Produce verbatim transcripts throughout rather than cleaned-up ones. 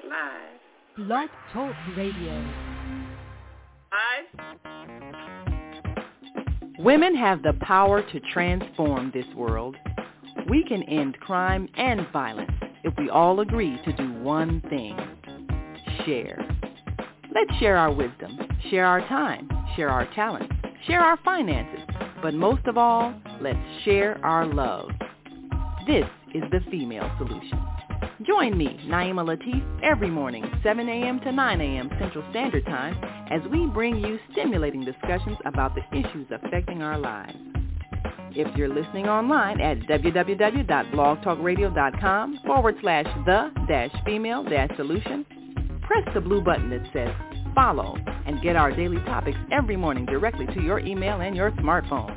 Live. Blog Talk Radio. Live. Women have the power to transform this world. We can end crime and violence if we all agree to do one thing. Share. Let's share our wisdom, share our time, share our talents, share our finances, but most of all, let's share our love. This is the Female Solution. Join me, Naima Latif, every morning, seven a.m. to nine a.m. Central Standard Time, as we bring you stimulating discussions about the issues affecting our lives. If you're listening online at www.blogtalkradio.com forward slash the dash female dash solution, press the blue button that says follow and get our daily topics every morning directly to your email and your smartphone.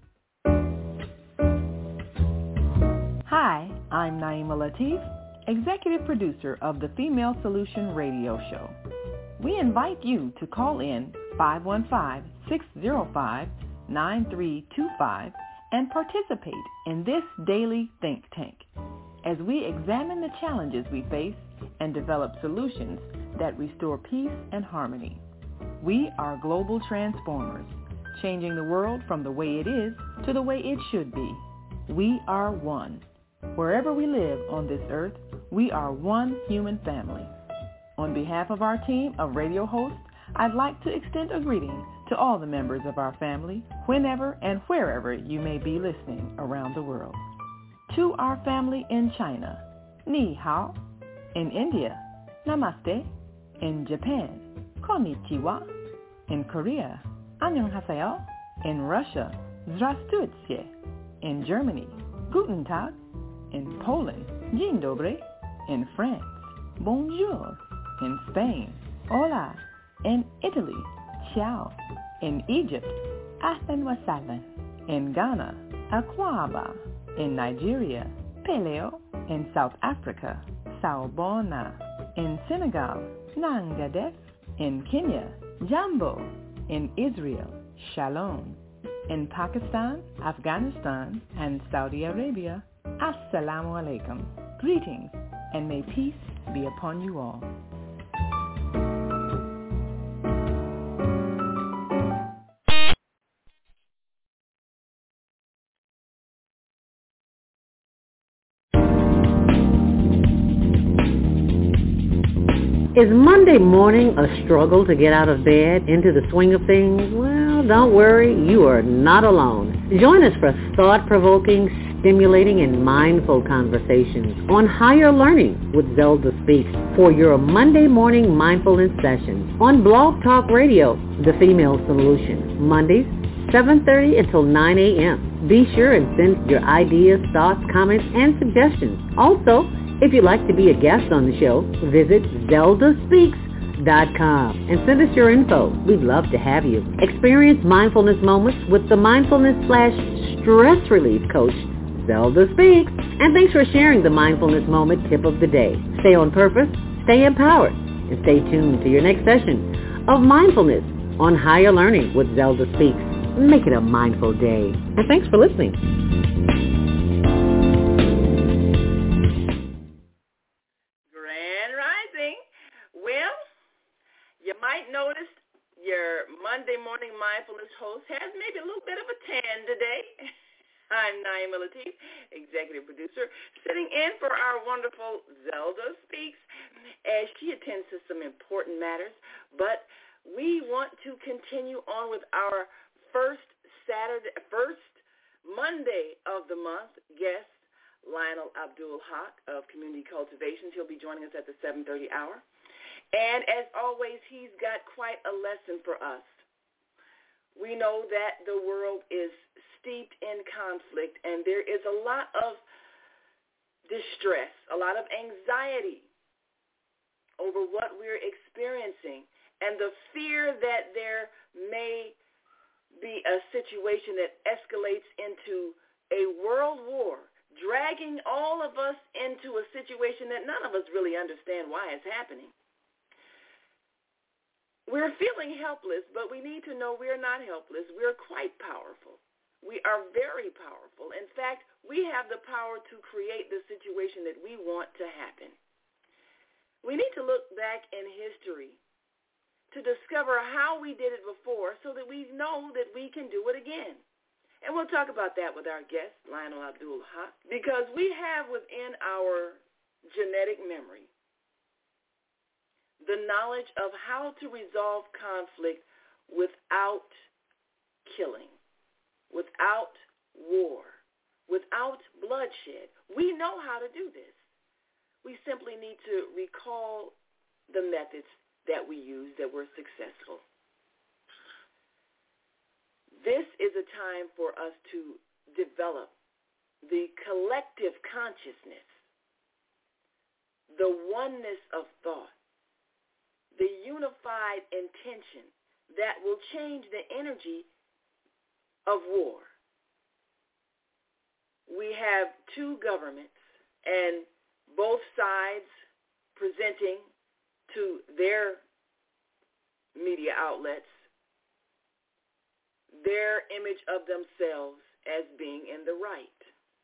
Hi, I'm Naima Latif, Executive Producer of the Female Solution Radio Show. We invite you to call in five one five, six zero five, nine three two five and participate in this daily think tank as we examine the challenges we face and develop solutions that restore peace and harmony. We are global transformers, changing the world from the way it is to the way it should be. We are one. Wherever we live on this earth, we are one human family. On behalf of our team of radio hosts, I'd like to extend a greeting to all the members of our family, whenever and wherever you may be listening around the world. To our family in China, Ni Hao. In India, Namaste. In Japan, Konnichiwa. In Korea, Annyeonghaseyo. In Russia, Здравствуйте. In Germany, Guten Tag. In Poland, Dzień dobry. In France, Bonjour. In Spain, Hola. In Italy, Ciao. In Egypt, Ahlan wa sahlan. In Ghana, Akwaba. In Nigeria, Peleo. In South Africa, Sawubona. In Senegal, Nangadef. In Kenya, Jambo. In Israel, Shalom. In Pakistan, Afghanistan, and Saudi Arabia, Assalamu alaikum. Greetings, and may peace be upon you all. Is Monday morning a struggle to get out of bed into the swing of things? Well, don't worry, you are not alone. Join us for thought-provoking, stimulating, and mindful conversations on higher learning with Zelda Speaks for your Monday morning mindfulness sessions on Blog Talk Radio, The Female Solution, Mondays, seven thirty until nine a.m. Be sure and send your ideas, thoughts, comments, and suggestions. Also, if you'd like to be a guest on the show, visit zelda speaks dot com and send us your info. We'd love to have you. Experience mindfulness moments with the mindfulness slash stress relief coach, Zelda Speaks. And thanks for sharing the mindfulness moment tip of the day. Stay on purpose, stay empowered, and stay tuned to your next session of mindfulness on Higher Learning with Zelda Speaks. Make it a mindful day. And thanks for listening. Noticed your Monday morning mindfulness host has maybe a little bit of a tan today. I'm Naima Latif, executive producer, sitting in for our wonderful Zelda Speaks as she attends to some important matters. But we want to continue on with our first Saturday, first Monday of the month guest, Lionel Abdul Haq of Community Cultivations. He'll be joining us at the seven thirty hour. And as always, he's got quite a lesson for us. We know that the world is steeped in conflict, and there is a lot of distress, a lot of anxiety over what we're experiencing, and the fear that there may be a situation that escalates into a world war, dragging all of us into a situation that none of us really understand why it's happening. We're feeling helpless, but we need to know we're not helpless. We're quite powerful. We are very powerful. In fact, we have the power to create the situation that we want to happen. We need to look back in history to discover how we did it before so that we know that we can do it again. And we'll talk about that with our guest, Lionel Abdul Haq, because we have within our genetic memory the knowledge of how to resolve conflict without killing, without war, without bloodshed. We know how to do this. We simply need to recall the methods that we use that were successful. This is a time for us to develop the collective consciousness, the oneness of thought, the unified intention that will change the energy of war. We have two governments, and both sides presenting to their media outlets their image of themselves as being in the right.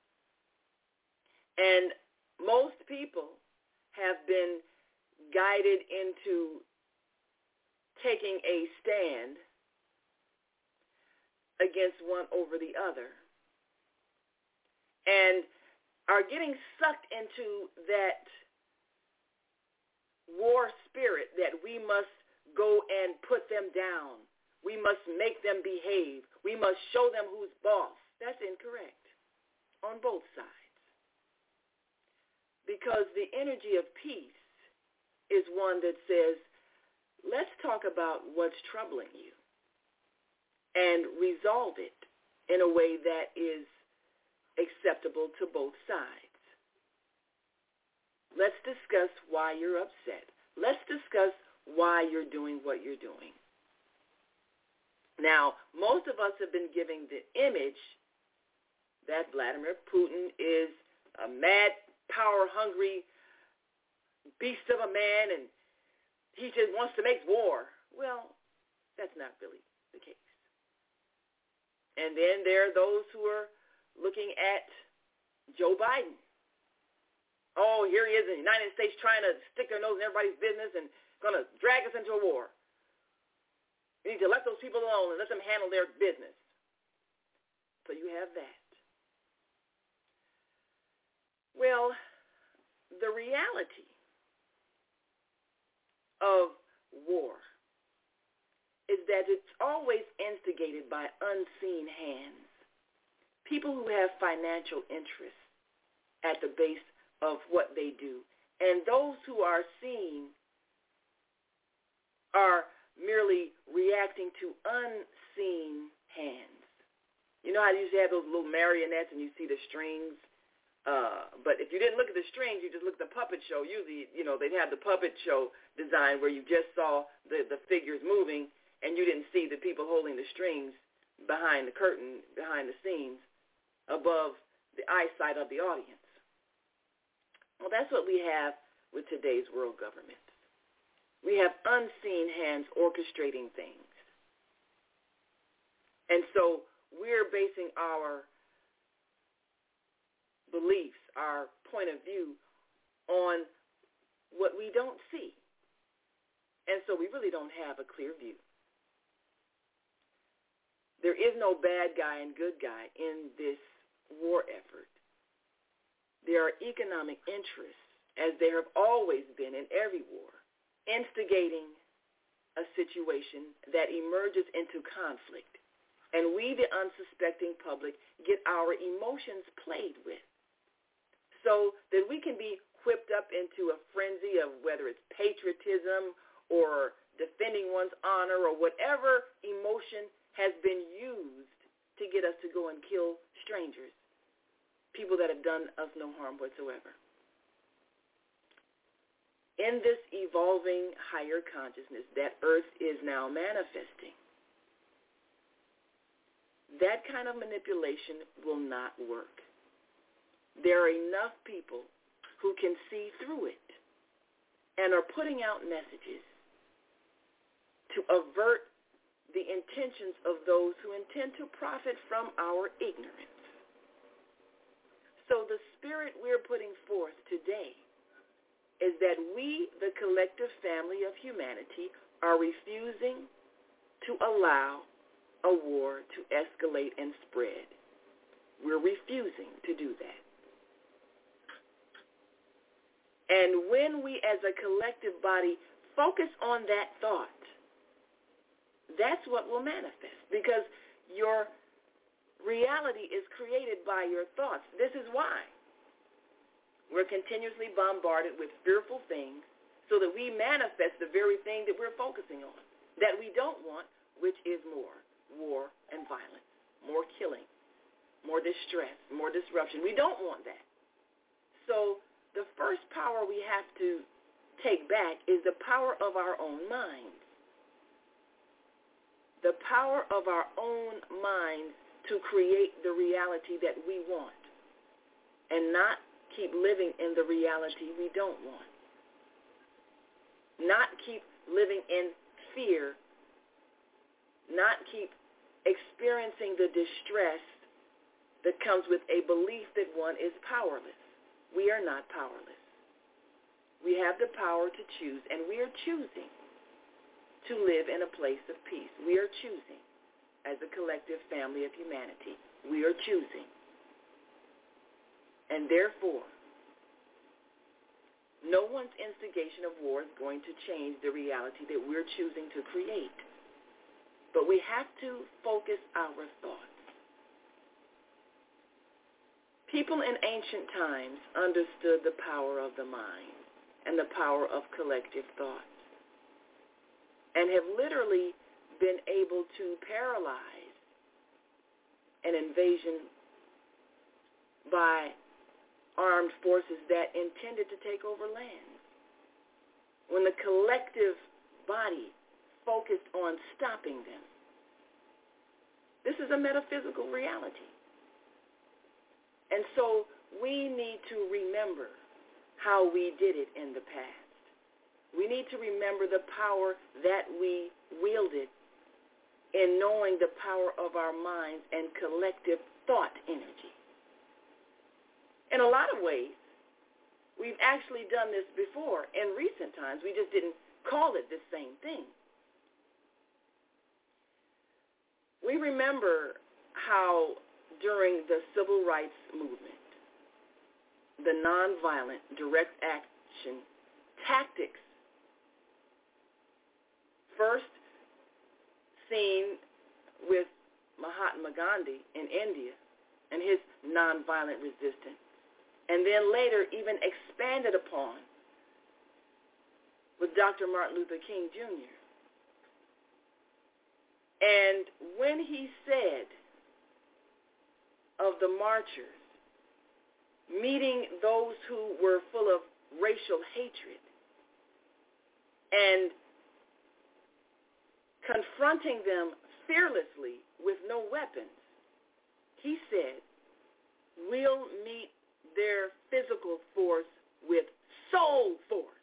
And most people have been guided into taking a stand against one over the other and are getting sucked into that war spirit that we must go and put them down. We must make them behave. We must show them who's boss. That's incorrect on both sides. Because the energy of peace is one that says, let's talk about what's troubling you and resolve it in a way that is acceptable to both sides. Let's discuss why you're upset. Let's discuss why you're doing what you're doing. Now, most of us have been giving the image that Vladimir Putin is a mad, power-hungry beast of a man, and he just wants to make war. Well, that's not really the case. And then there are those who are looking at Joe Biden. Oh, here he is in the United States trying to stick their nose in everybody's business and going to drag us into a war. You need to let those people alone and let them handle their business. So you have that. Well, the reality of war is that it's always instigated by unseen hands, people who have financial interests at the base of what they do. And those who are seen are merely reacting to unseen hands. You know how you usually have those little marionettes and you see the strings? Uh, but if you didn't look at the strings, you just look at the puppet show. Usually, you know, they'd have the puppet show design where you just saw the, the figures moving and you didn't see the people holding the strings behind the curtain, behind the scenes, above the eyesight of the audience. Well, that's what we have with today's world government. We have unseen hands orchestrating things. And so we're basing our beliefs, our point of view on what we don't see. And so we really don't have a clear view. There is no bad guy and good guy in this war effort. There are economic interests, as there have always been in every war, instigating a situation that emerges into conflict. And we, the unsuspecting public, get our emotions played with so that we can be whipped up into a frenzy of whether it's patriotism or defending one's honor or whatever emotion has been used to get us to go and kill strangers, people that have done us no harm whatsoever. In this evolving higher consciousness that Earth is now manifesting, that kind of manipulation will not work. There are enough people who can see through it and are putting out messages to avert the intentions of those who intend to profit from our ignorance. So the spirit we're putting forth today is that we, the collective family of humanity, are refusing to allow a war to escalate and spread. We're refusing to do that. And when we as a collective body focus on that thought, that's what will manifest, because your reality is created by your thoughts. This is why we're continuously bombarded with fearful things so that we manifest the very thing that we're focusing on, that we don't want, which is more war and violence, more killing, more distress, more disruption. We don't want that. So the first power we have to take back is the power of our own minds. The power of our own minds to create the reality that we want and not keep living in the reality we don't want. Not keep living in fear. Not keep experiencing the distress that comes with a belief that one is powerless. We are not powerless. We have the power to choose, and we are choosing to live in a place of peace. We are choosing as a collective family of humanity. We are choosing. And therefore, no one's instigation of war is going to change the reality that we're choosing to create. But we have to focus our thoughts. People in ancient times understood the power of the mind and the power of collective thought, and have literally been able to paralyze an invasion by armed forces that intended to take over land. When the collective body focused on stopping them. This is a metaphysical reality. And so we need to remember how we did it in the past. We need to remember the power that we wielded in knowing the power of our minds and collective thought energy. In a lot of ways, we've actually done this before in recent times. We just didn't call it the same thing. We remember how during the civil rights movement, the nonviolent direct action tactics, first seen with Mahatma Gandhi in India and his nonviolent resistance, and then later even expanded upon with Doctor Martin Luther King Junior And when he said of the marchers meeting those who were full of racial hatred and confronting them fearlessly with no weapons, he said, we'll meet their physical force with soul force.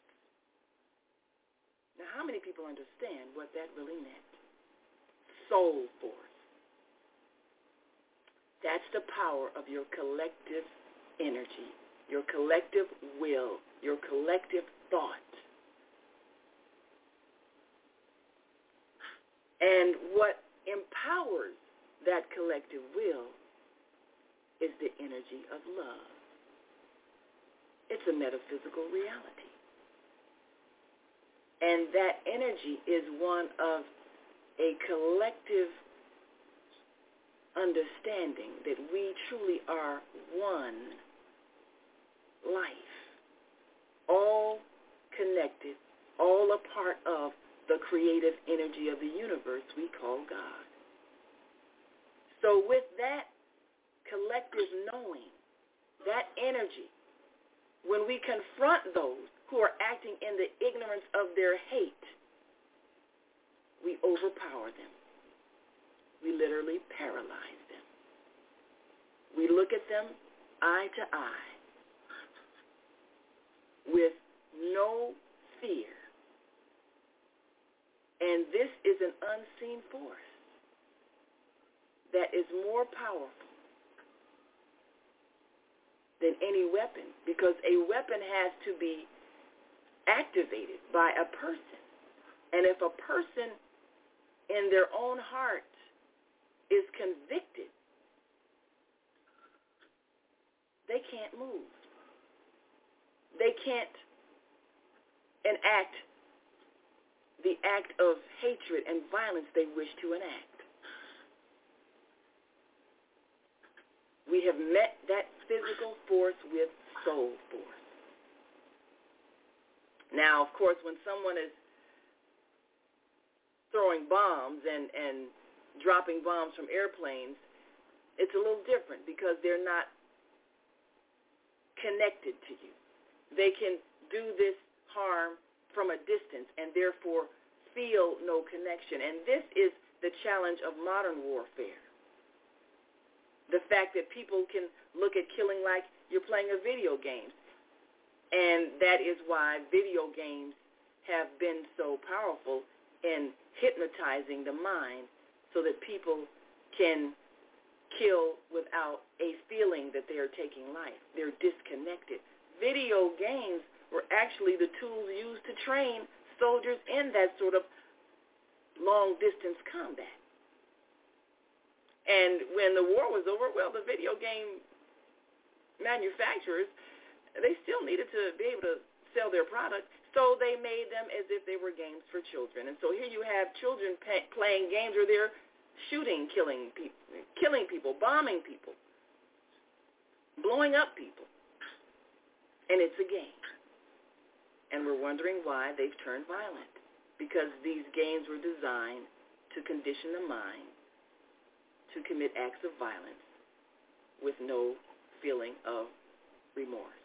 Now, how many people understand what that really meant? Soul force. That's the power of your collective energy, your collective will, your collective thought. And what empowers that collective will is the energy of love. It's a metaphysical reality. And that energy is one of a collective understanding that we truly are one life, all connected, all a part of the creative energy of the universe we call God. So with that collective knowing, that energy, when we confront those who are acting in the ignorance of their hate, we overpower them. We literally paralyze them. We look at them eye to eye with no fear. And this is an unseen force that is more powerful than any weapon, because a weapon has to be activated by a person. And if a person in their own heart is convicted, they can't move. They can't enact the act of hatred and violence they wish to enact. We have met that physical force with soul force. Now, of course, when someone is throwing bombs and, and dropping bombs from airplanes, it's a little different because they're not connected to you. They can do this harm from a distance and therefore feel no connection. And this is the challenge of modern warfare. The fact that people can look at killing like you're playing a video game. And that is why video games have been so powerful in hypnotizing the mind so that people can kill without a feeling that they are taking life. They're disconnected. Video games were actually the tools used to train soldiers in that sort of long-distance combat. And when the war was over, well, the video game manufacturers, they still needed to be able to sell their product, so they made them as if they were games for children. And so here you have children pay, playing games where they're shooting, killing people, killing people, bombing people, blowing up people. And it's a game. And we're wondering why they've turned violent, because these games were designed to condition the mind to commit acts of violence with no feeling of remorse.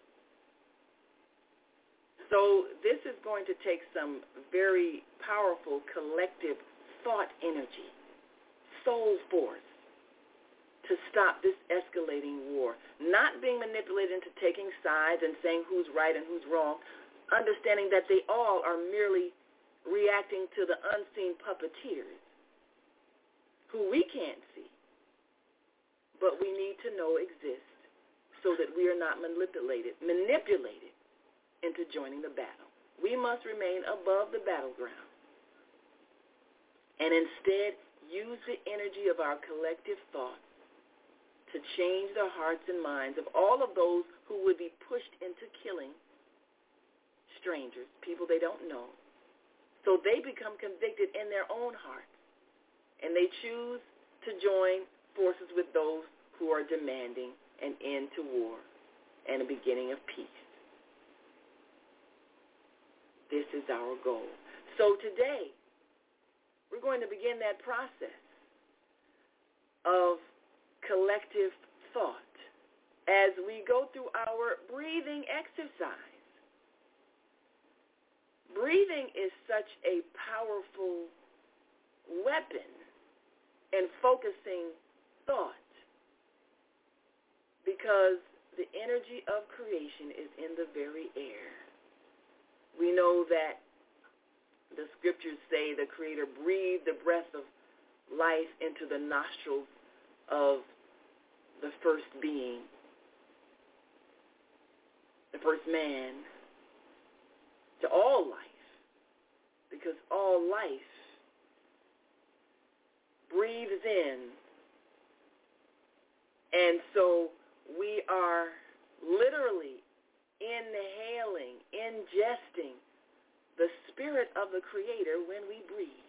So this is going to take some very powerful collective thought energy, soul force, to stop this escalating war. Not being manipulated into taking sides and saying who's right and who's wrong, understanding that they all are merely reacting to the unseen puppeteers who we can't see, but we need to know exist so that we are not manipulated, manipulated into joining the battle. We must remain above the battleground and instead use the energy of our collective thought to change the hearts and minds of all of those who would be pushed into killing strangers, people they don't know, so they become convicted in their own hearts, and they choose to join forces with those who are demanding an end to war and a beginning of peace. This is our goal. So today, we're going to begin that process of collective thought as we go through our breathing exercise. Breathing is such a powerful weapon in focusing thought because the energy of creation is in the very air. We know that the scriptures say the Creator breathed the breath of life into the nostrils of the first being, the first man, to all life, because all life breathes in. And so we are literally inhaling, ingesting the spirit of the Creator when we breathe.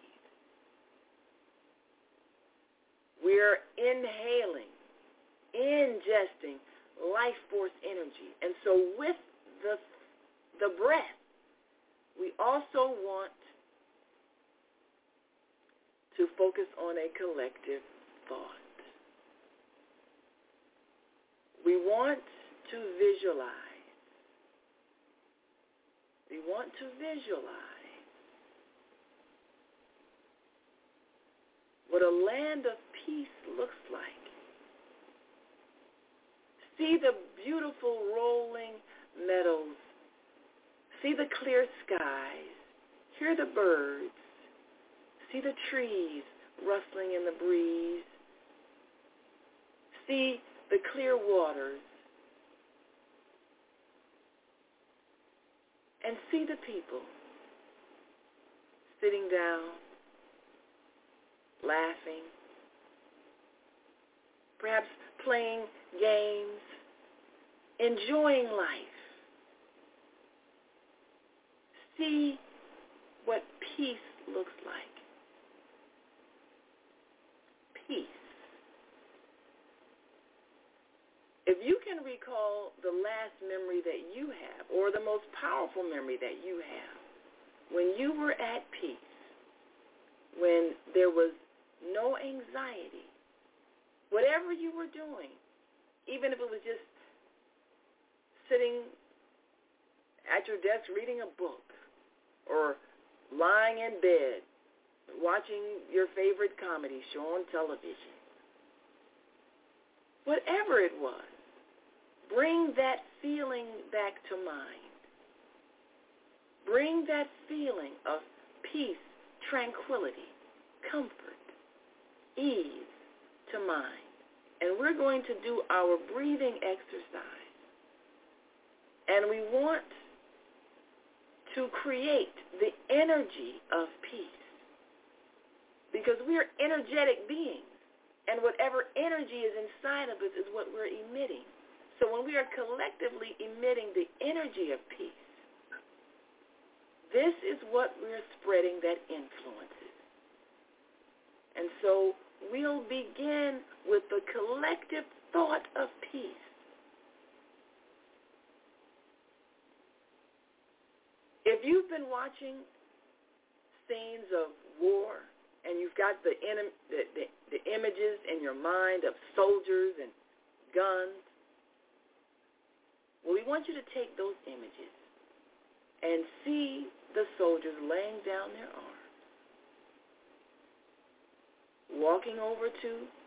We're inhaling, ingesting life force energy. And so with the, the breath, we also want to focus on a collective thought. We want to visualize. We want to visualize what a land of peace looks like. See the beautiful rolling meadows. See the clear skies. Hear the birds. See the trees rustling in the breeze. See the clear waters. and see the people sitting down, laughing, perhaps playing games, enjoying life. See what peace looks like. Peace. If you can recall the last memory that you have, or the most powerful memory that you have, when you were at peace, when there was no anxiety, whatever you were doing, even if it was just sitting at your desk reading a book, or lying in bed watching your favorite comedy show on television, whatever it was, bring that feeling back to mind. Bring that feeling of peace, tranquility, comfort, ease to mind. And we're going to do our breathing exercise. And we want to create the energy of peace, because we are energetic beings. And whatever energy is inside of us is what we're emitting. So when we are collectively emitting the energy of peace, this is what we're spreading that influences. And so we'll begin with the collective thought of peace. If you've been watching scenes of war, and you've got the, the, the, the images in your mind of soldiers and guns, well, we want you to take those images and see the soldiers laying down their arms, walking over to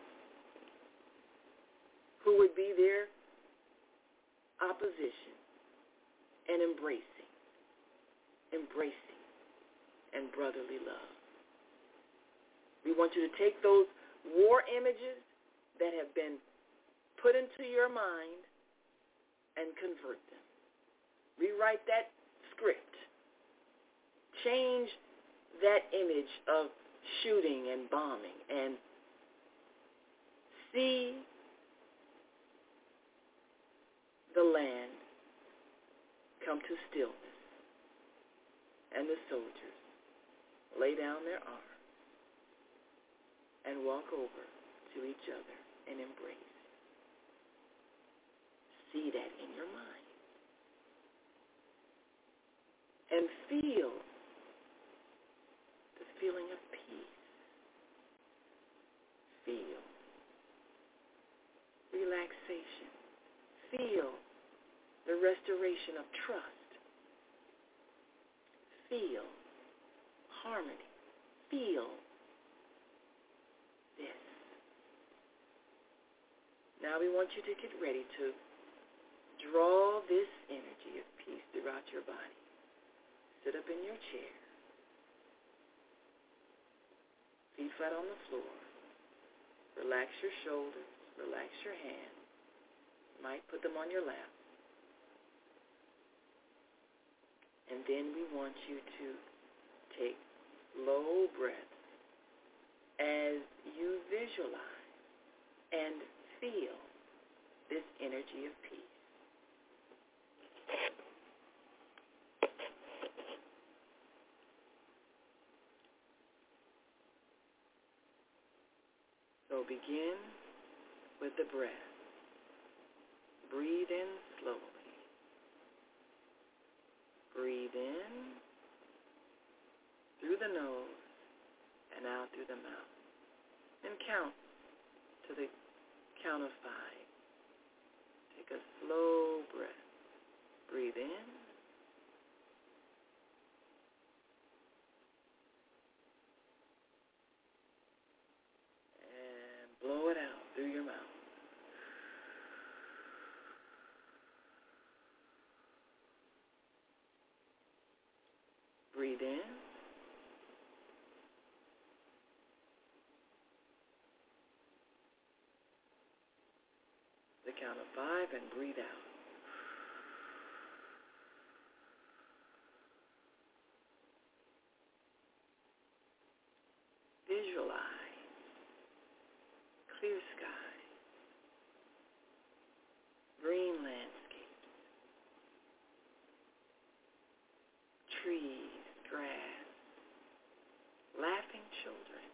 who would be their opposition, and embracing, embracing, and brotherly love. We want you to take those war images that have been put into your mind and convert them. Rewrite that script. Change that image of shooting and bombing, and see the land come to stillness, and the soldiers lay down their arms and walk over to each other and embrace. See that in your mind. And feel the feeling of peace. Feel relaxation. Feel the restoration of trust. Feel harmony. Feel this. Now we want you to get ready to draw this energy of peace throughout your body. Sit up in your chair. Feet flat on the floor. Relax your shoulders. Relax your hands. You might put them on your lap. And then we want you to take slow breaths as you visualize and feel this energy of peace. So begin with the breath. Breathe in slowly. Breathe in through the nose and out through the mouth. And count to the count of five. Take a slow breath. Breathe in. And blow it out through your mouth. Breathe in. The count of five and breathe out. visualize clear sky, green landscape, trees, grass, laughing children,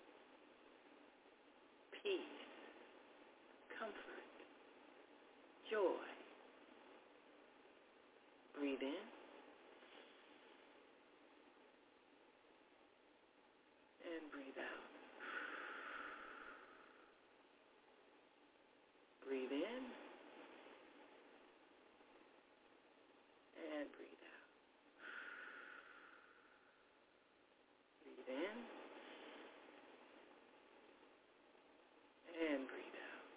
peace, comfort, joy. Breathe in and breathe out. Breathe in and breathe out. Breathe in and breathe out.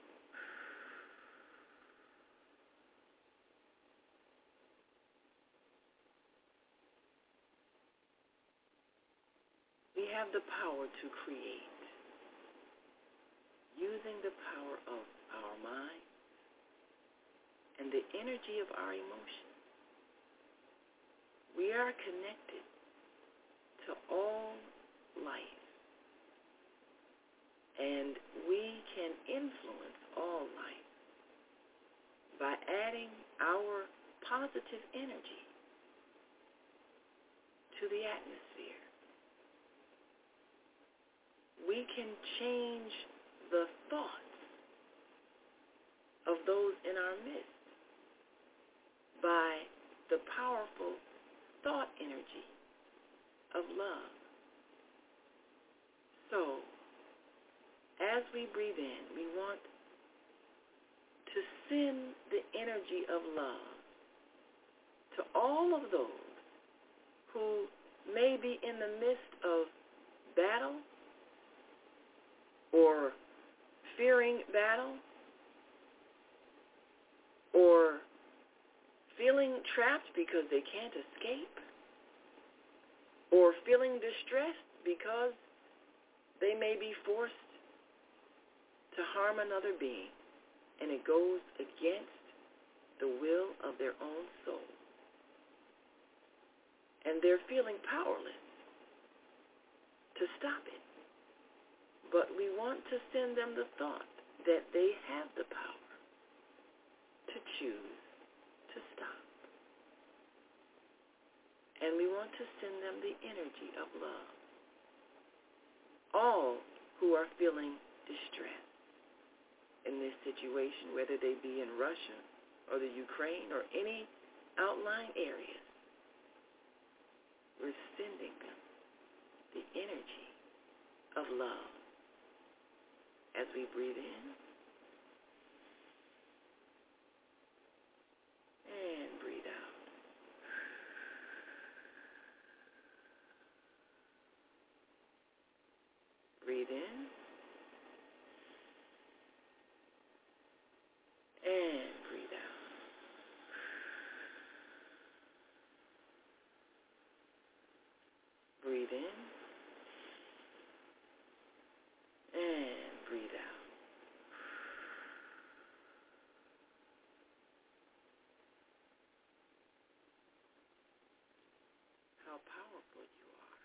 We have the power to create using the power of our mind and the energy of our emotions. We are connected to all life, and we can influence all life by adding our positive energy to the atmosphere. We can change the thoughts of those in our midst by the powerful thought energy of love. So, as we breathe in, we want to send the energy of love to all of those who may be in the midst of battle or fearing battle or feeling trapped because they can't escape or feeling distressed because they may be forced to harm another being, and it goes against the will of their own soul. And they're feeling powerless to stop it. But we want to send them the thought that they have the power to choose to stop. And we want to send them the energy of love. All who are feeling distressed in this situation, whether they be in Russia or the Ukraine or any outlying areas, we're sending them the energy of love. As we breathe in and breathe out. Breathe in and breathe out. Breathe in and breathe out. How powerful you are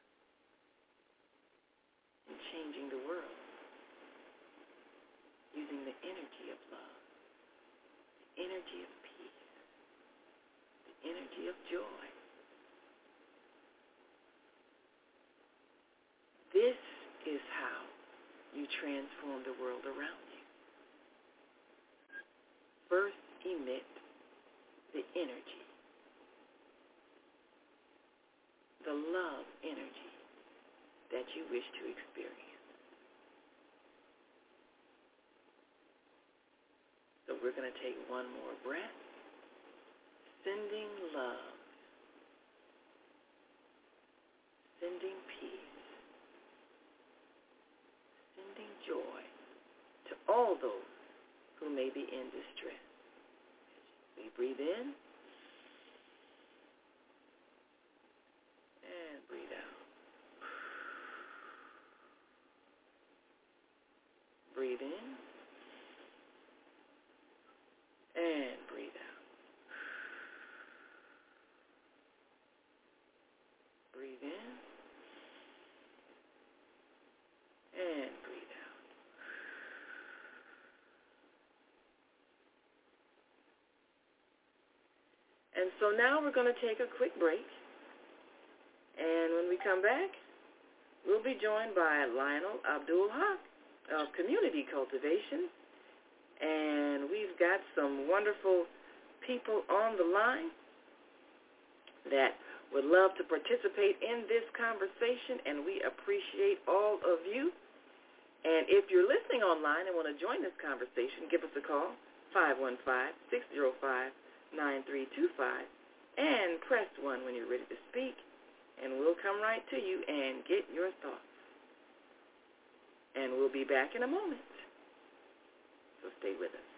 in changing the world using the energy of love, the energy of peace, the energy of joy. This is how you transform the world around you. First, emit the energy, the love energy that you wish to experience. So we're going to take one more breath, sending love, sending peace, sending joy to all those who may be in distress. We breathe in and breathe out. Breathe in and breathe out. Breathe in And so now we're going to take a quick break. And when we come back, we'll be joined by Lionel Abdul-Haq of Community Cultivation. And we've got some wonderful people on the line that would love to participate in this conversation, and we appreciate all of you. And if you're listening online and want to join this conversation, give us a call, five one five, six zero five, nine three two five, and press one when you're ready to speak, and we'll come right to you and get your thoughts. And we'll be back in a moment. So stay with us.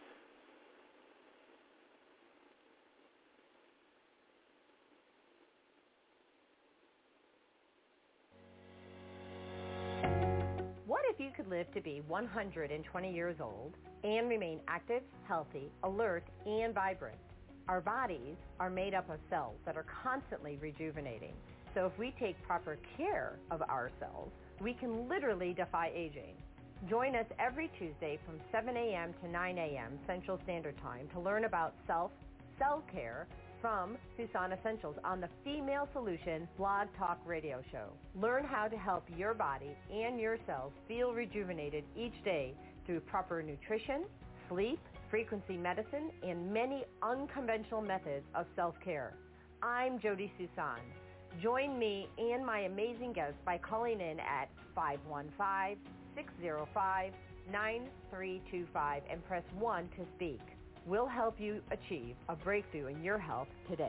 What if you could live to be one hundred twenty years old and remain active, healthy, alert, and vibrant? Our bodies are made up of cells that are constantly rejuvenating. So if we take proper care of our cells, we can literally defy aging. Join us every Tuesday from seven a.m. to nine a.m. Central Standard Time to learn about self, cell care from Susan Essentials on the Female Solution Blog Talk Radio Show. Learn how to help your body and your cells feel rejuvenated each day through proper nutrition, sleep, frequency medicine, and many unconventional methods of self-care. I'm Jody Susan. Join me and my amazing guests by calling in at five one five, six zero five, nine three two five and press one to speak. We'll help you achieve a breakthrough in your health today.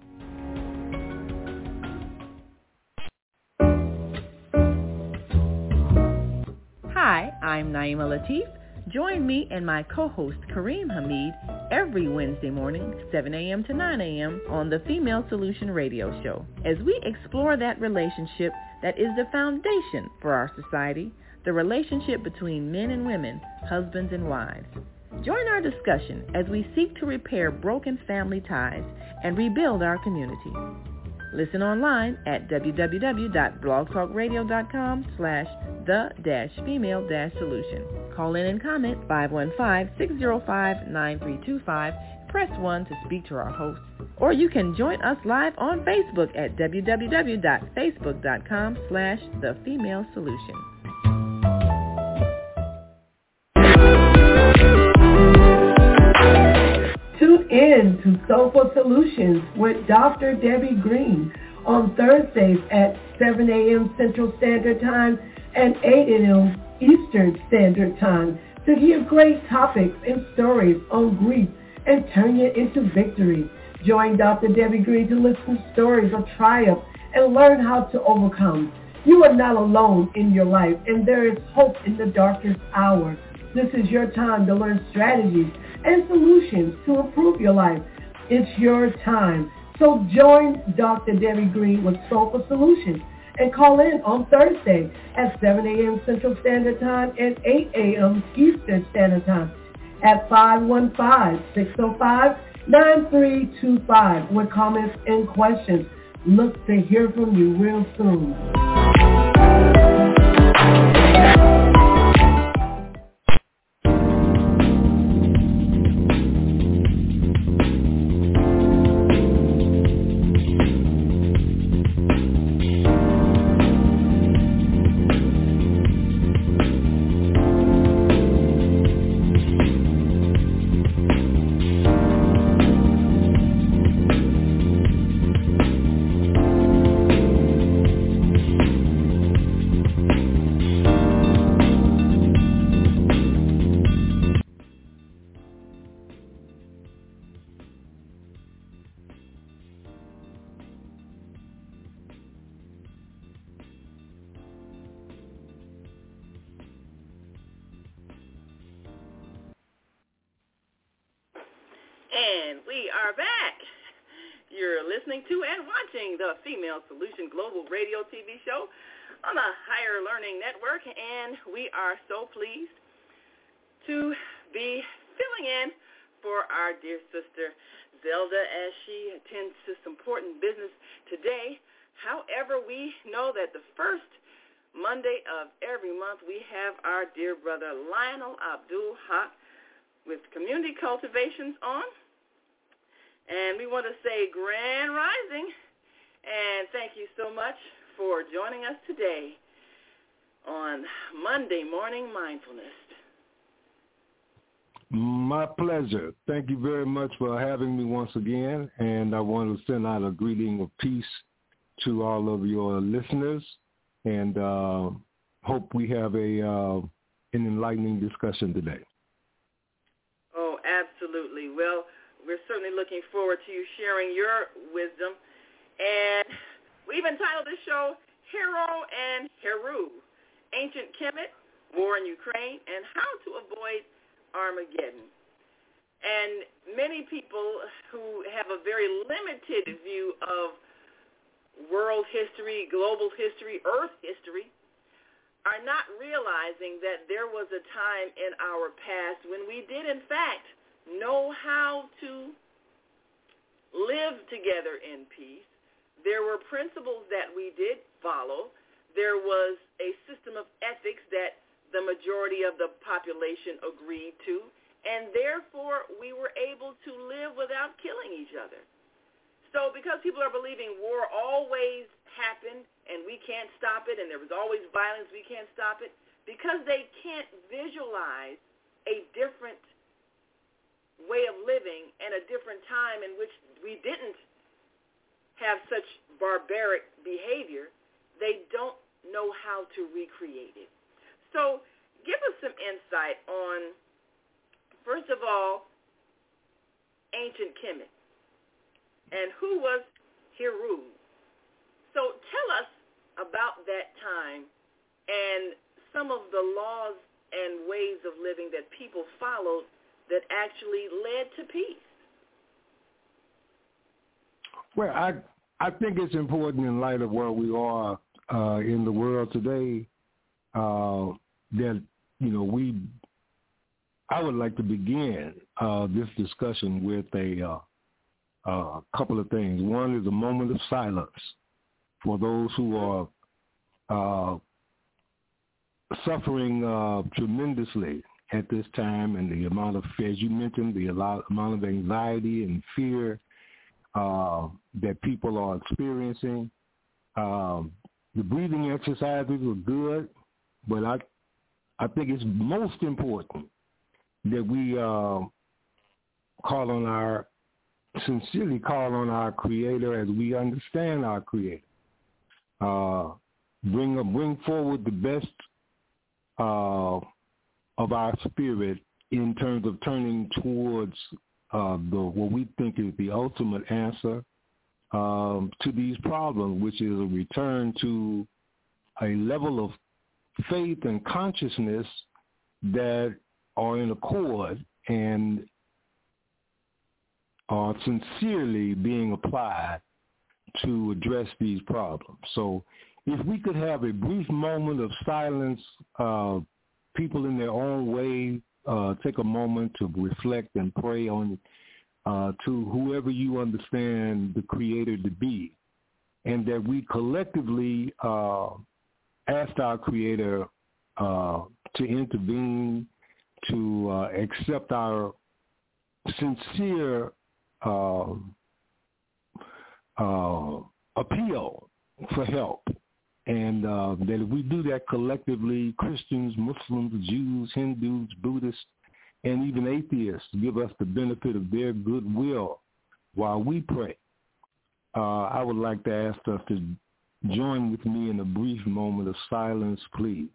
Hi, I'm Naima Latif. Join me and my co-host Kareem Hamid every Wednesday morning, seven a.m. to nine a.m. on the Female Solution Radio Show, as we explore that relationship that is the foundation for our society, the relationship between men and women, husbands and wives. Join our discussion as we seek to repair broken family ties and rebuild our community. Listen online at www.blogtalkradio.com slash the dash female dash solution. Call in and comment five one five, six zero five, nine three two five. Press one to speak to our host. Or you can join us live on Facebook at www.facebook.com slash the female solution. Tune in to Soulful Solutions with Doctor Debbie Green on Thursdays at seven a.m. Central Standard Time and eight a.m. Eastern Standard Time to hear great topics and stories on grief and turn it into victory. Join Doctor Debbie Green to listen to stories of triumph and learn how to overcome. You are not alone in your life, and there is hope in the darkest hour. This is your time to learn strategies and solutions to improve your life. It's your time. So join Doctor Debbie Green with Soulful Solutions and call in on Thursday at seven a.m. Central Standard Time and eight a.m. Eastern Standard Time at five one five, six zero five, nine three two five with comments and questions. Look to hear from you real soon. And we are back. You're listening to and watching the Female Solution Global Radio T V show on the Higher Learning Network, and we are so pleased to be filling in for our dear sister Zelda as she attends to some important business today. However, we know that the first Monday of every month we have our dear brother Lionel Abdul-Haq with Community Cultivations on. And we want to say Grand Rising, and thank you so much for joining us today on Monday Morning Mindfulness. My pleasure. Thank you very much for having me once again, and I want to send out a greeting of peace to all of your listeners, and uh, hope we have a uh, an enlightening discussion today. Oh, absolutely. Well, we're certainly looking forward to you sharing your wisdom, and we've entitled this show Hero and Heru, Ancient Kemet, War in Ukraine, and How to Avoid Armageddon. And many people who have a very limited view of world history, global history, earth history, are not realizing that there was a time in our past when we did, in fact, know how to live together in peace. There were principles that we did follow. There was a system of ethics that the majority of the population agreed to, and therefore we were able to live without killing each other. So because people are believing war always happened and we can't stop it, and there was always violence, we can't stop it, because they can't visualize a different way of living and a different time in which we didn't have such barbaric behavior, they don't know how to recreate it. So give us some insight on, first of all, ancient Kemet, and who was Heru. So tell us about that time and some of the laws and ways of living that people followed that actually led to peace. Well, I I think it's important in light of where we are uh, in the world today uh, that, you know, we, I would like to begin uh, this discussion with a uh, uh, couple of things. One is a moment of silence for those who are uh, suffering uh, tremendously at this time, and the amount of, as you mentioned, the amount of anxiety and fear uh, that people are experiencing. Um, the breathing exercises are good, but I, I think it's most important that we uh, call on our, sincerely call on our Creator as we understand our Creator. Uh, bring bring forward the best uh, of our spirit in terms of turning towards uh, the what we think is the ultimate answer um, to these problems, which is a return to a level of faith and consciousness that are in accord and are sincerely being applied to address these problems. So if we could have a brief moment of silence, uh, people in their own way, uh, take a moment to reflect and pray on uh, to whoever you understand the Creator to be, and that we collectively uh, ask our Creator uh, to intervene, to uh, accept our sincere uh, uh, appeal for help. And uh, that if we do that collectively, Christians, Muslims, Jews, Hindus, Buddhists, and even atheists give us the benefit of their goodwill while we pray. Uh, I would like to ask us to join with me in a brief moment of silence, please.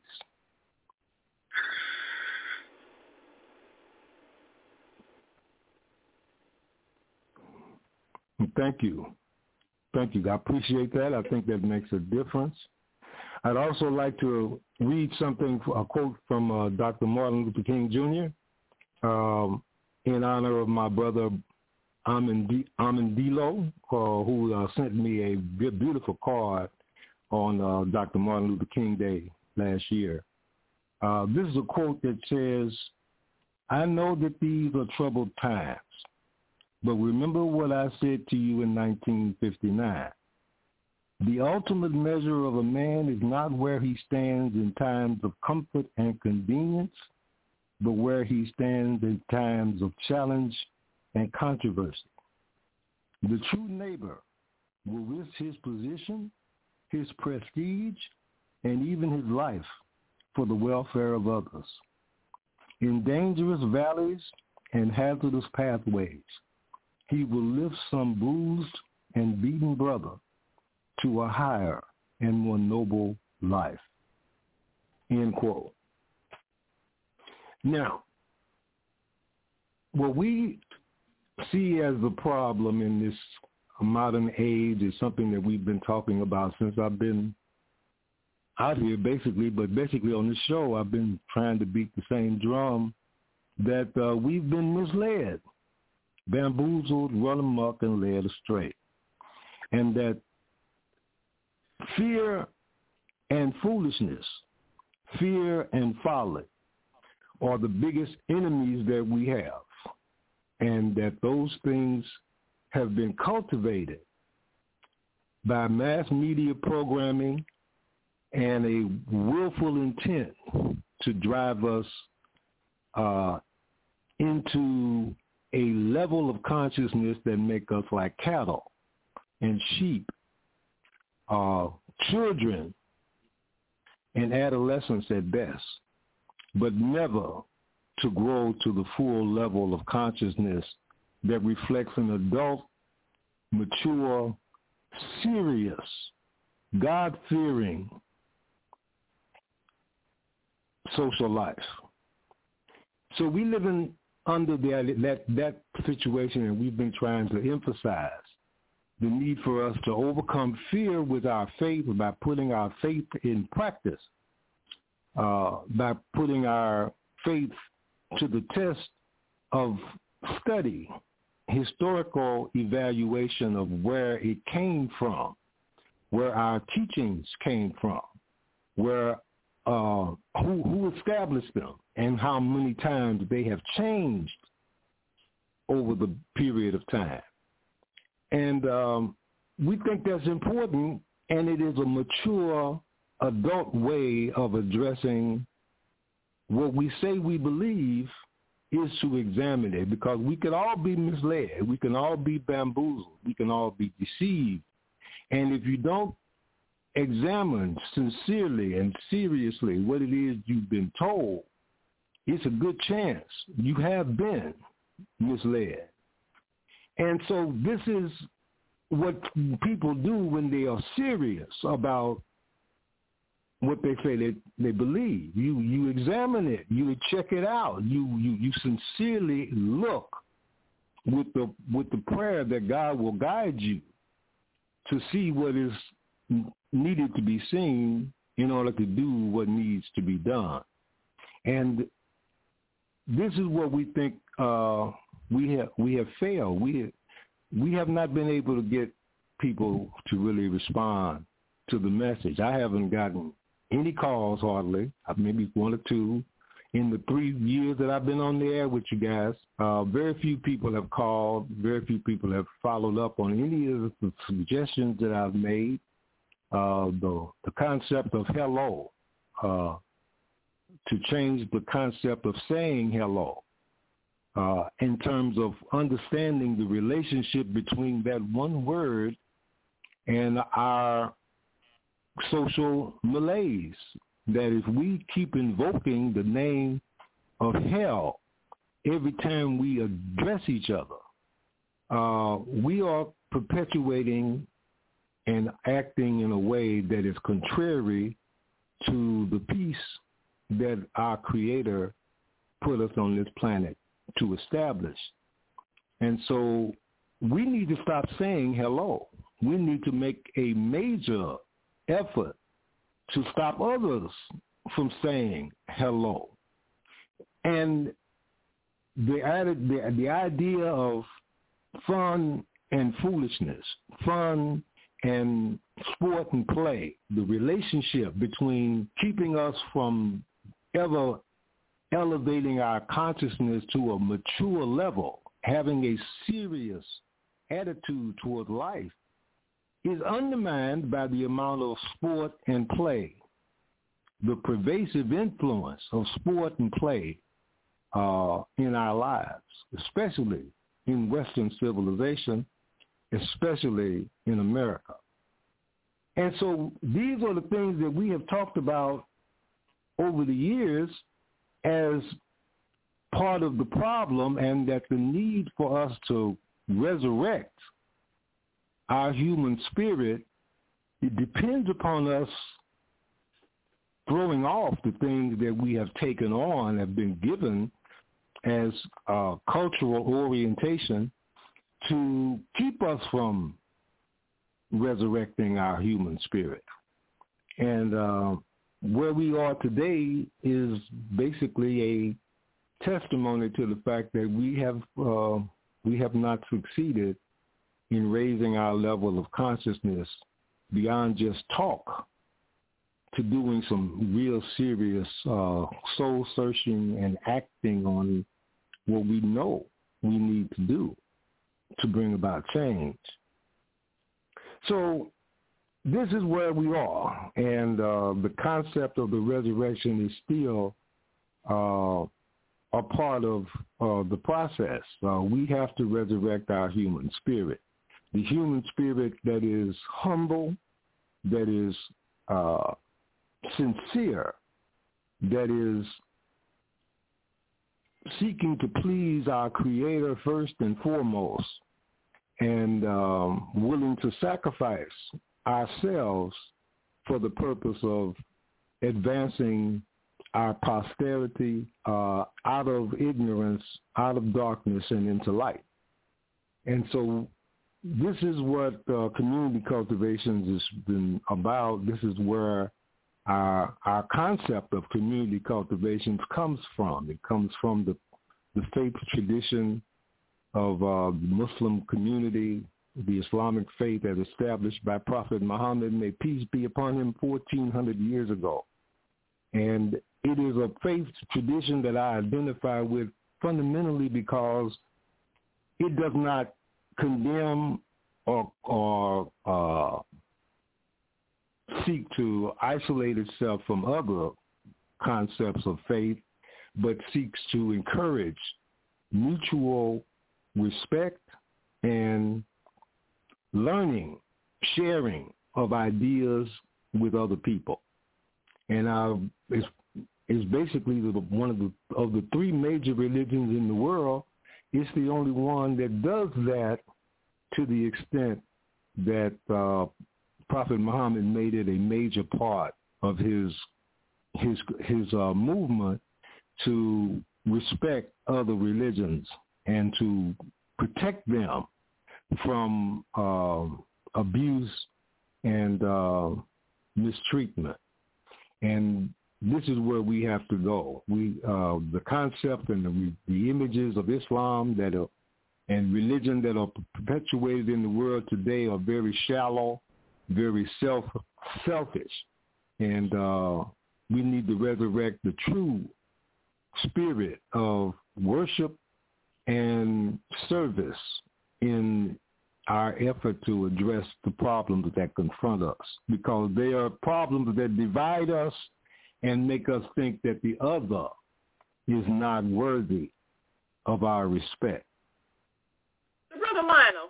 Thank you. Thank you. I appreciate that. I think that makes a difference. I'd also like to read something, a quote from uh, Doctor Martin Luther King Junior Um, in honor of my brother Amandilo, uh, who uh, sent me a beautiful card on uh, Doctor Martin Luther King Day last year. Uh, this is a quote that says, "I know that these are troubled times, but remember what I said to you in nineteen fifty-nine. The ultimate measure of a man is not where he stands in times of comfort and convenience, but where he stands in times of challenge and controversy. The true neighbor will risk his position, his prestige, and even his life for the welfare of others. In dangerous valleys and hazardous pathways, he will lift some bruised and beaten brother to a higher and more noble life. End quote. Now, what we see as the problem in this modern age is something that we've been talking about since I've been out here, basically, but basically on this show, I've been trying to beat the same drum that uh, we've been misled, bamboozled, run amok, and led astray. And that fear and foolishness, fear and folly are the biggest enemies that we have, and that those things have been cultivated by mass media programming and a willful intent to drive us uh, into a level of consciousness that make us like cattle and sheep, uh, children and adolescents at best, but never to grow to the full level of consciousness that reflects an adult, mature, serious, God-fearing social life. So we live in under the, that, that situation, and we've been trying to emphasize the need for us to overcome fear with our faith by putting our faith in practice, uh, by putting our faith to the test of study, historical evaluation of where it came from, where our teachings came from, where uh, who, who established them, and how many times they have changed over the period of time. And um, we think that's important, and it is a mature adult way of addressing what we say we believe is to examine it, because we can all be misled. We can all be bamboozled. We can all be deceived. And if you don't examine sincerely and seriously what it is you've been told, it's a good chance you have been misled. And so this is what people do when they are serious about what they say they, they believe. You you examine it, you check it out, you, you you sincerely look with the with the prayer that God will guide you to see what is needed to be seen in order to do what needs to be done. And this is what we think uh, we have we have failed. We have, we have not been able to get people to really respond to the message. I haven't gotten any calls hardly, maybe one or two, in the three years that I've been on the air with you guys. Uh, very few people have called. Very few people have followed up on any of the suggestions that I've made. Uh, the the concept of hello, uh, to change the concept of saying hello, uh, in terms of understanding the relationship between that one word and our social malaise, that if we keep invoking the name of hell every time we address each other, uh, we are perpetuating and acting in a way that is contrary to the peace that our Creator put us on this planet to establish. And so we need to stop saying hello. We need to make a major effort to stop others from saying hello. And the, the, the idea of fun and foolishness, fun and sport and play, the relationship between keeping us from ever elevating our consciousness to a mature level, having a serious attitude toward life, is undermined by the amount of sport and play, the pervasive influence of sport and play uh, in our lives, especially in Western civilization, especially in America. And so these are the things that we have talked about over the years as part of the problem, and that the need for us to resurrect our human spirit, it depends upon us throwing off the things that we have taken on, have been given as uh, cultural orientation to keep us from resurrecting our human spirit. And uh, where we are today is basically a testimony to the fact that we have uh, we have not succeeded in raising our level of consciousness beyond just talk to doing some real serious uh, soul searching and acting on what we know we need to do to bring about change. So this is where we are, and uh, the concept of the resurrection is still uh, a part of uh, the process. Uh, we have to resurrect our human spirit, the human spirit that is humble, that is uh, sincere, that is seeking to please our Creator first and foremost, and um, willing to sacrifice ourselves for the purpose of advancing our posterity uh, out of ignorance, out of darkness, and into light. And so this is what uh, community cultivation has been about. This is where our, our concept of community cultivation comes from. It comes from the, the faith tradition of uh, the Muslim community, the Islamic faith as established by Prophet Muhammad, may peace be upon him, fourteen hundred years ago. And it is a faith tradition that I identify with fundamentally because it does not condemn or, or uh, seek to isolate itself from other concepts of faith, but seeks to encourage mutual respect and learning, sharing of ideas with other people. And uh, it's, it's basically the, one of the of the three major religions in the world. It's the only one that does that to the extent that uh, Prophet Muhammad made it a major part of his his his uh, movement to respect other religions and to protect them from uh, abuse and uh, mistreatment. And this is where we have to go. We uh, the concept and the, the images of Islam that are and religion that are perpetuated in the world today are very shallow, very self selfish, and uh, we need to resurrect the true spirit of worship and service in our effort to address the problems that confront us, because they are problems that divide us and make us think that the other is not worthy of our respect. So, Brother Lionel,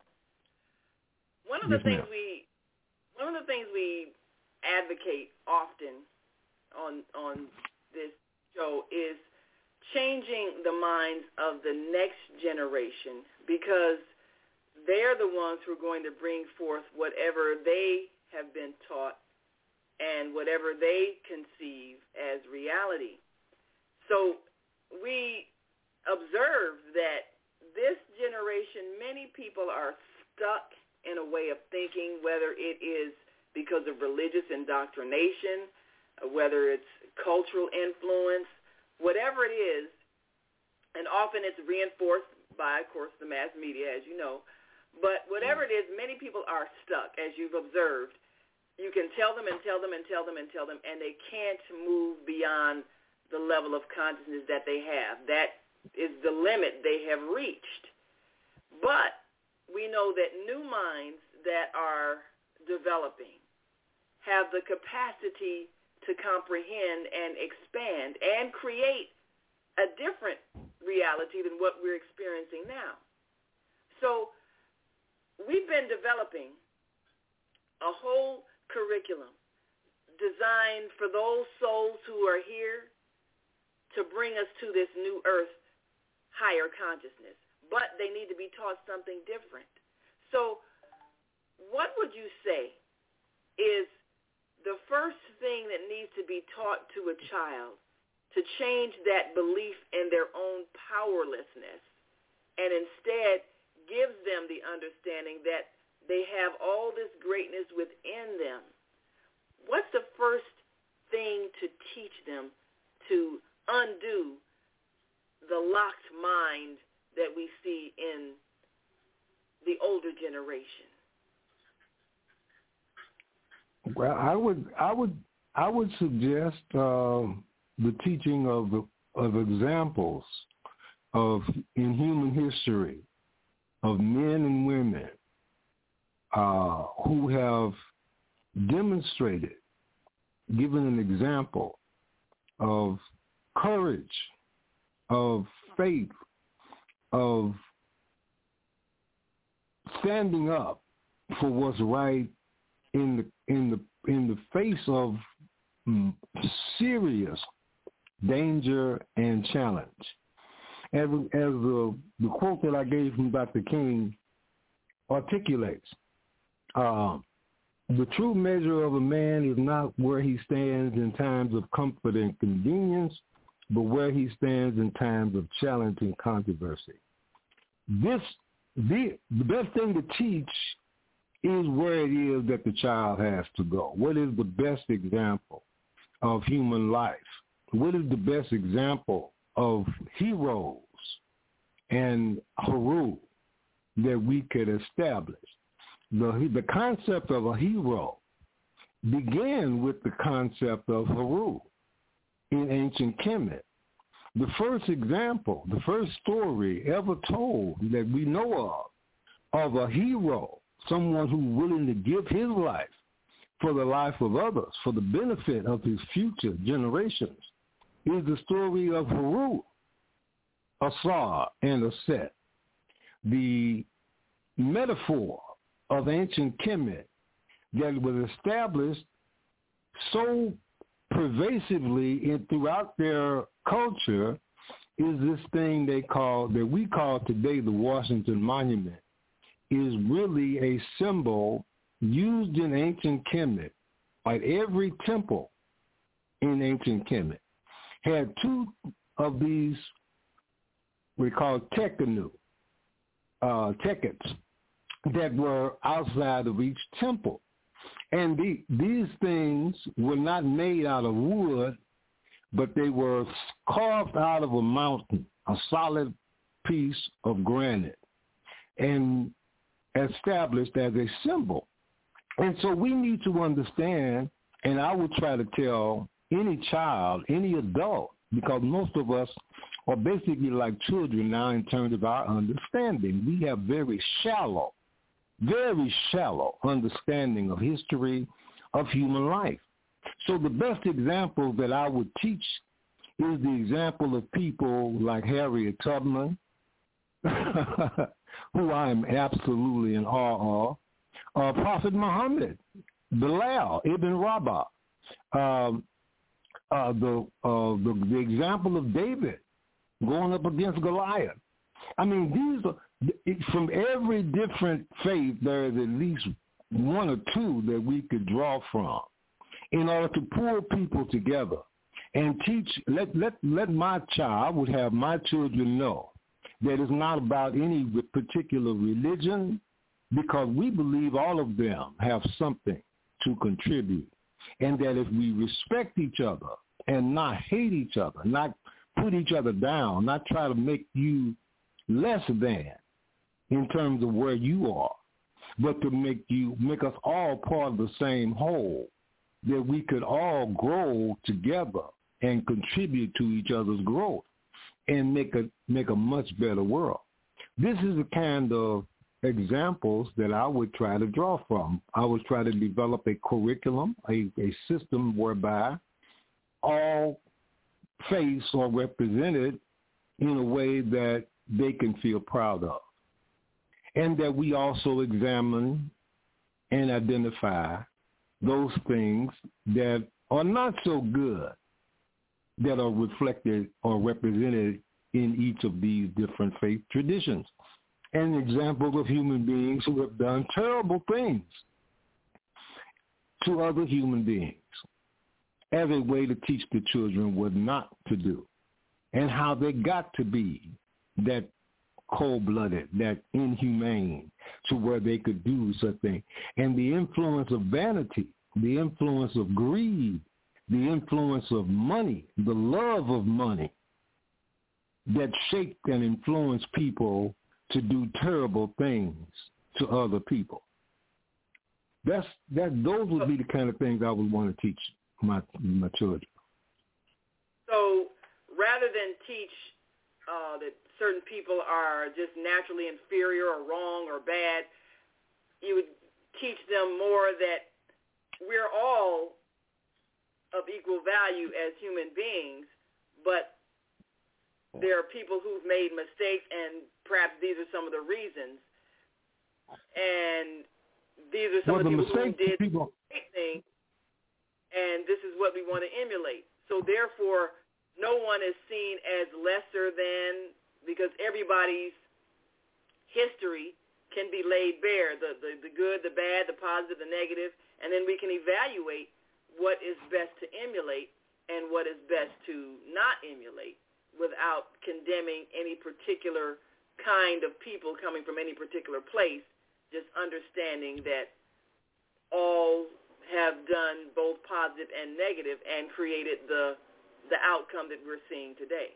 one of the yes, things ma'am. we one of the things we advocate often on on this show is changing the minds of the next generation, because they're the ones who are going to bring forth whatever they have been taught and whatever they conceive as reality. So we observe that this generation, many people are stuck in a way of thinking, whether it is because of religious indoctrination, whether it's cultural influence, whatever it is, and often it's reinforced by, of course, the mass media, as you know. But whatever it is, many people are stuck, as you've observed. You can tell them and tell them and tell them and tell them, and they can't move beyond the level of consciousness that they have. That is the limit they have reached. But we know that new minds that are developing have the capacity to comprehend and expand and create a different reality than what we're experiencing now. So we've been developing a whole curriculum designed for those souls who are here to bring us to this new earth, higher consciousness. But they need to be taught something different. So what would you say is the first thing that needs to be taught to a child to change that belief in their own powerlessness and instead gives them the understanding that they have all this greatness within them? What's the first thing to teach them to undo the locked mind that we see in the older generation? Well, I would, I would, I would suggest uh, the teaching of of examples of in human history of men and women uh, who have demonstrated, given an example of courage, of faith, of standing up for what's right in the in the in the face of mm, serious danger and challenge. As, as the, the quote that I gave from Doctor King articulates, uh, the true measure of a man is not where he stands in times of comfort and convenience, but where he stands in times of challenge and controversy. This, the, the best thing to teach is where it is that the child has to go. What is the best example of human life? What is the best example of heroes and Haru that we could establish? The, the concept of a hero began with the concept of Haru in ancient Kemet. The first example, the first story ever told that we know of, of a hero, someone who's willing to give his life for the life of others, for the benefit of his future generations, is the story of Haru, Asar, and Aset. The metaphor of ancient Kemet that was established so pervasively in, throughout their culture is this thing they call, that we call today the Washington Monument, is really a symbol used in ancient Kemet. Like every temple in ancient Kemet had two of these, we call tekenu, uh, tekets, that were outside of each temple. And the, these things were not made out of wood, but they were carved out of a mountain, a solid piece of granite, and established as a symbol. And so we need to understand, and I would try to tell any child, any adult, because most of us are basically like children now in terms of our understanding. We have very shallow, very shallow understanding of history, of human life. So the best example that I would teach is the example of people like Harriet Tubman, who I am absolutely in awe of, uh, Prophet Muhammad, Bilal, Ibn Rabah, um, uh, the, uh, the the example of David going up against Goliath. I mean, these are, from every different faith, there is at least one or two that we could draw from in order to pull people together and teach, let, let, let my child, I would have my children know that it's not about any particular religion, because we believe all of them have something to contribute, and that if we respect each other and not hate each other, not put each other down, not try to make you less than in terms of where you are, but to make you make us all part of the same whole, that we could all grow together and contribute to each other's growth and make a make a much better world. This is the kind of examples that I would try to draw from. I would try to develop a curriculum, a, a system whereby all faiths are represented in a way that they can feel proud of. and that we also examine and identify those things that are not so good that are reflected or represented in each of these different faith traditions, and examples of human beings who have done terrible things to other human beings as a way to teach the children what not to do and how they got to be that cold-blooded, that inhumane, to where they could do such things. And the influence of vanity, the influence of greed, the influence of money, the love of money that shaped and influenced people to do terrible things to other people. That's that. Those would be the kind of things I would want to teach my my children. So rather than teach uh, that certain people are just naturally inferior or wrong or bad, you would teach them more that we're all of equal value as human beings, but there are people who've made mistakes, and perhaps these are some of the reasons. And these are some well, of the people who did people... great things, and this is what we want to emulate. So therefore, no one is seen as lesser than, because everybody's history can be laid bare, the, the, the good, the bad, the positive, the negative, and then we can evaluate what is best to emulate and what is best to not emulate without condemning any particular kind of people coming from any particular place, just understanding that all have done both positive and negative and created the the outcome that we're seeing today.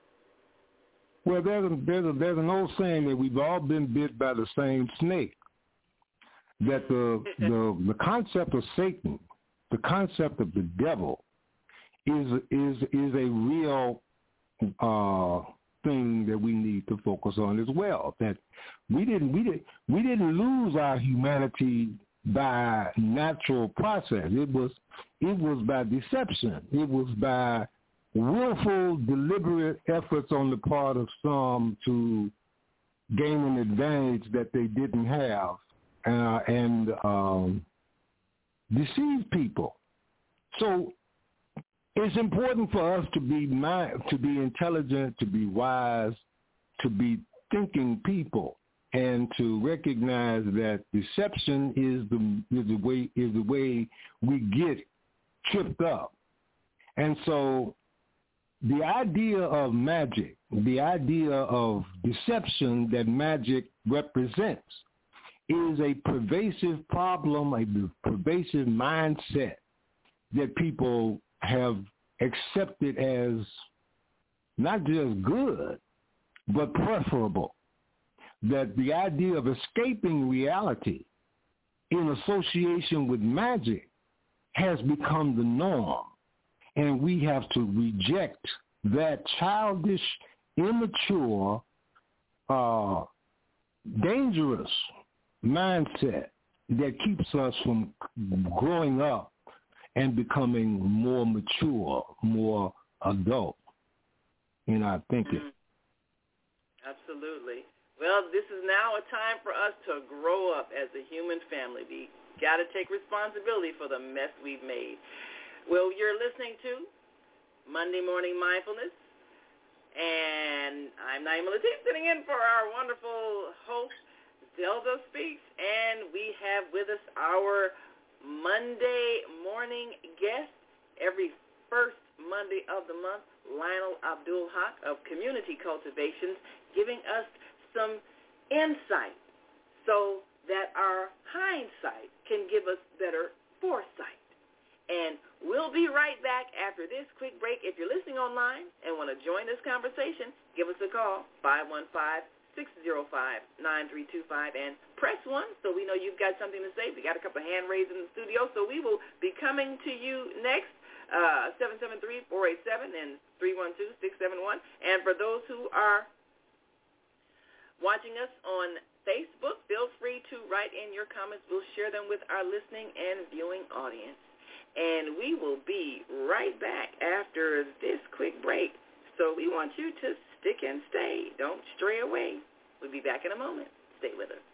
Well, there's a, there's, a, there's an old saying that we've all been bit by the same snake, that the the, the concept of Satan, the concept of the devil, is is is a real uh, thing that we need to focus on as well. That we didn't we did we didn't lose our humanity by natural process. It was it was by deception. It was by willful, deliberate efforts on the part of some to gain an advantage that they didn't have, uh, and um, deceive people. So it's important for us to be mind, to be intelligent, to be wise, to be thinking people, and to recognize that deception is the is the way is the way we get tripped up. And so the idea of magic, the idea of deception that magic represents, is a pervasive problem, a pervasive mindset that people have accepted as not just good, but preferable. That the idea of escaping reality in association with magic has become the norm. And we have to reject that childish, immature, uh, dangerous mindset that keeps us from growing up and becoming more mature, more adult in our thinking. Absolutely. Well, this is now a time for us to grow up as a human family. We got to take responsibility for the mess we've made. Well, you're listening to Monday Morning Mindfulness, and I'm Naima Latif, sitting in for our wonderful host, Zelda Speaks, and we have with us our Monday morning guest every first Monday of the month, Lionel Abdul Haq of Community Cultivations, giving us some insight so that our hindsight can give us better foresight. And we'll be right back after this quick break. If you're listening online and want to join this conversation, give us a call, five one five, six zero five, nine three two five, and press one so we know you've got something to say. We got a couple of hand raised in the studio, so we will be coming to you next, uh, seven seven three, four eight seven and three one two, six seven one. And for those who are watching us on Facebook, feel free to write in your comments. We'll share them with our listening and viewing audience. And we will be right back after this quick break. So we want you to stick and stay. Don't stray away. We'll be back in a moment. Stay with us.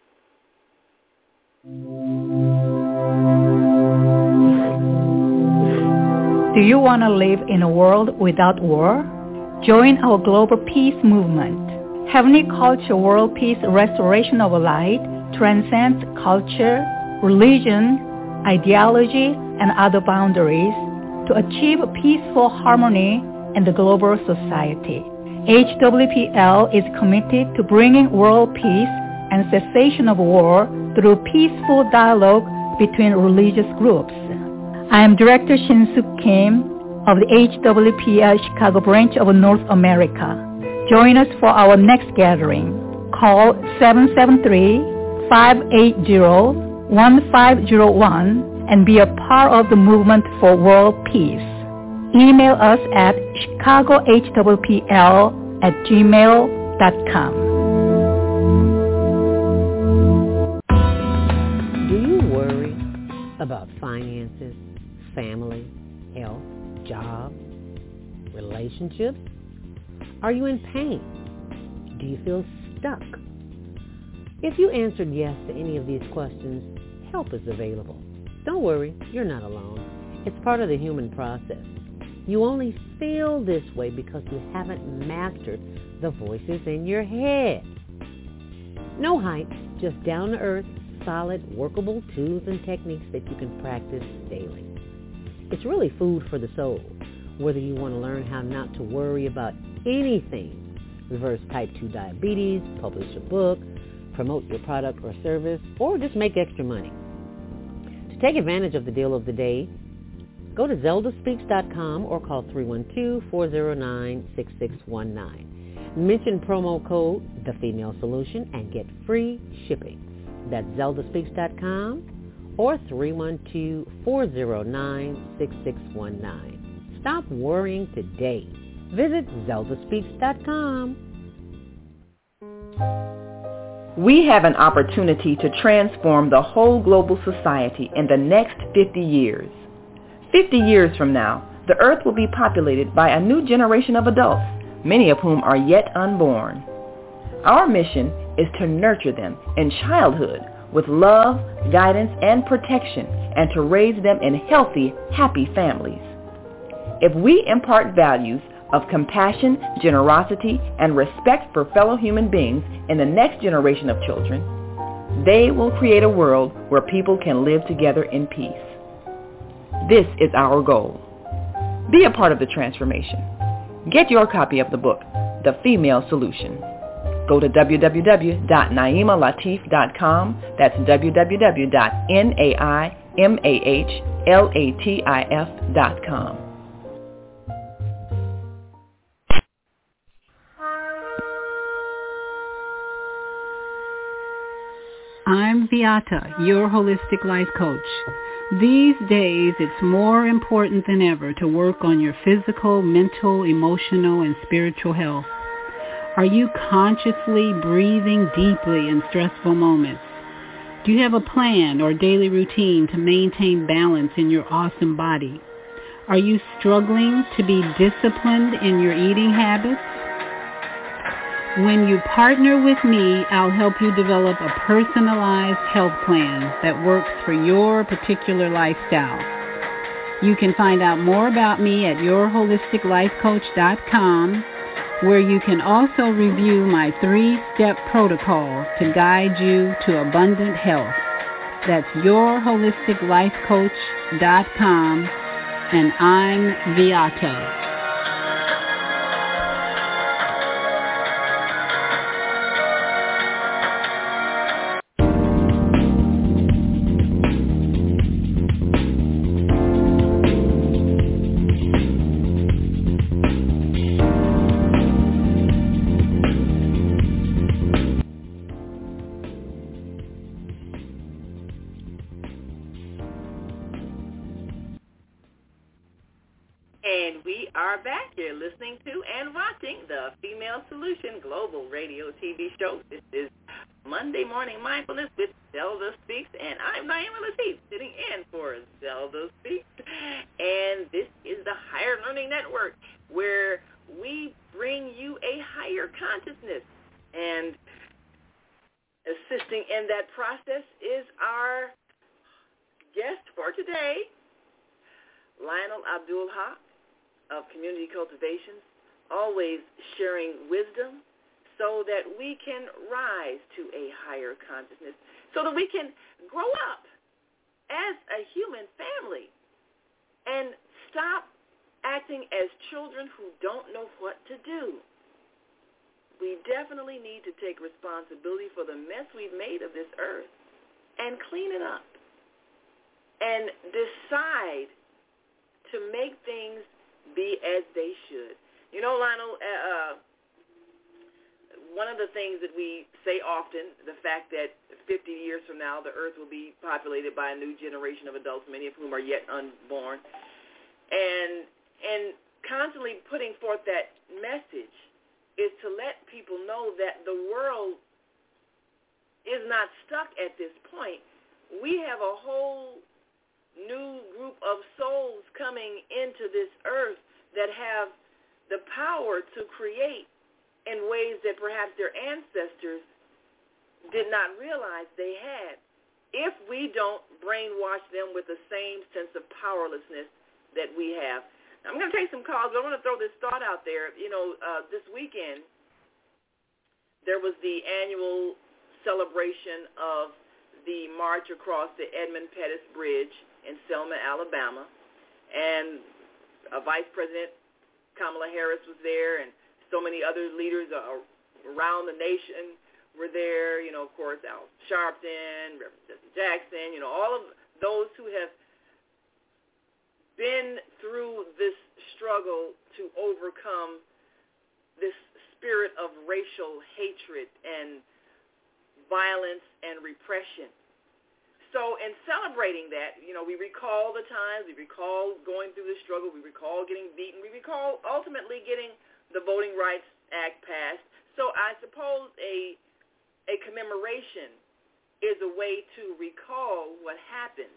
Do you want to live in a world without war? Join our global peace movement. Heavenly Culture World Peace Restoration of Light transcends culture, religion, ideology, and other boundaries to achieve peaceful harmony in the global society. H W P L is committed to bringing world peace and cessation of war through peaceful dialogue between religious groups. I am Director Shin-Suk Kim of the H W P L Chicago branch of North America. Join us for our next gathering. Call seven seven three, five eight zero, one five zero one and be a part of the movement for world peace. Email us at chicago h w p l at gmail dot com. Do you worry about finances, family, health, job, relationships? Are you in pain? Do you feel stuck? If you answered yes to any of these questions, help is available. Don't worry, you're not alone. It's part of the human process. You only feel this way because you haven't mastered the voices in your head. No hype, just down-to-earth, solid, workable tools and techniques that you can practice daily. It's really food for the soul, whether you want to learn how not to worry about anything, reverse type two diabetes, publish a book, promote your product or service, or just make extra money. To take advantage of the deal of the day, go to zelda speaks dot com or call three one two, four zero nine, six six one nine. Mention promo code The Female Solution and get free shipping. That's zelda speaks dot com or three one two, four zero nine, six six one nine. Stop worrying today. Visit zelda speaks dot com. We have an opportunity to transform the whole global society in the next fifty years. fifty years from now, the earth will be populated by a new generation of adults, many of whom are yet unborn. Our mission is to nurture them in childhood with love, guidance, and protection, and to raise them in healthy, happy families. If we impart values of compassion, generosity, and respect for fellow human beings in the next generation of children, they will create a world where people can live together in peace. This is our goal. Be a part of the transformation. Get your copy of the book, The Female Solution. Go to w w w dot naima latif dot com. That's w w w dot naima latif dot com. I'm Beata, your holistic life coach. These days, it's more important than ever to work on your physical, mental, emotional, and spiritual health. Are you consciously breathing deeply in stressful moments? Do you have a plan or daily routine to maintain balance in your awesome body? Are you struggling to be disciplined in your eating habits? When you partner with me, I'll help you develop a personalized health plan that works for your particular lifestyle. You can find out more about me at your holistic life coach dot com, where you can also review my three-step protocol to guide you to abundant health. That's your holistic life coach dot com, and I'm Beata. Listening to and watching the Female Solution Global Radio T V show. This is Monday Morning Mindfulness with Zelda Speaks, and I'm Naima Latif, sitting in for Zelda Speaks. And this is the Higher Learning Network, where we bring you a higher consciousness. And Assisting in that process is our guest for today, Lionel Abdul Haq of Community Cultivations, always sharing wisdom so that we can rise to a higher consciousness, so that we can grow up as a human family and stop acting as children who don't know what to do. We definitely need to take responsibility for the mess we've made of this earth and clean it up and decide to make things be as they should. You know, Lionel, uh, one of the things that we say often, the fact that fifty years from now the earth will be populated by a new generation of adults, many of whom are yet unborn, and and constantly putting forth that message is to let people know that the world is not stuck at this point. We have a whole new group of souls coming into this earth that have the power to create in ways that perhaps their ancestors did not realize they had, if we don't brainwash them with the same sense of powerlessness that we have. I'm going to take some calls, but I want to throw this thought out there. You know, uh, this weekend, there was the annual celebration of the march across the Edmund Pettus Bridge in Selma, Alabama. And uh, Vice President Kamala Harris was there, and so many other leaders uh, around the nation were there. You know, of course, Al Sharpton, Reverend Jesse Jackson, you know, all of those who have been through this struggle to overcome this spirit of racial hatred and violence and repression. So in celebrating that, you know, we recall the times, we recall going through the struggle, we recall getting beaten, we recall ultimately getting the Voting Rights Act passed. So I suppose a a commemoration is a way to recall what happened.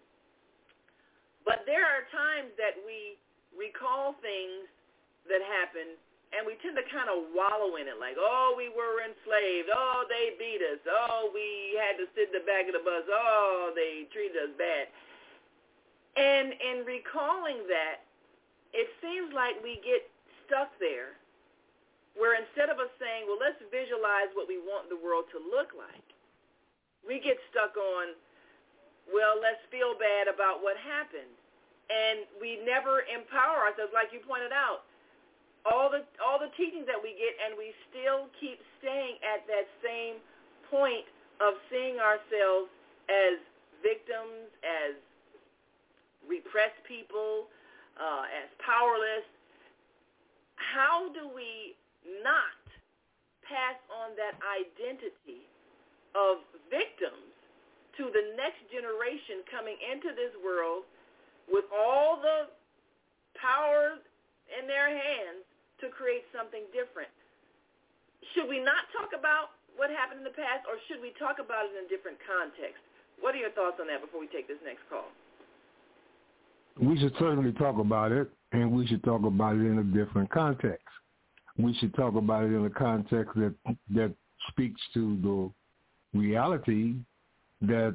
But there are times that we recall things that happened, and we tend to kind of wallow in it, like, oh, we were enslaved, oh, they beat us, oh, we had to sit in the back of the bus, oh, they treated us bad. And in recalling that, it seems like we get stuck there, where instead of us saying, well, let's visualize what we want the world to look like, we get stuck on, well, let's feel bad about what happened. And we never empower ourselves, like you pointed out. All the all the teachings that we get, and we still keep staying at that same point of seeing ourselves as victims, as repressed people, uh, as powerless. How do we not pass on that identity of victims to the next generation coming into this world with all the power in their hands to create something different? Should we not talk about what happened in the past, or should we talk about it in a different context? What are your thoughts on that before we take this next call? We should certainly talk about it, and we should talk about it in a different context. We should talk about it in a context that that speaks to the reality that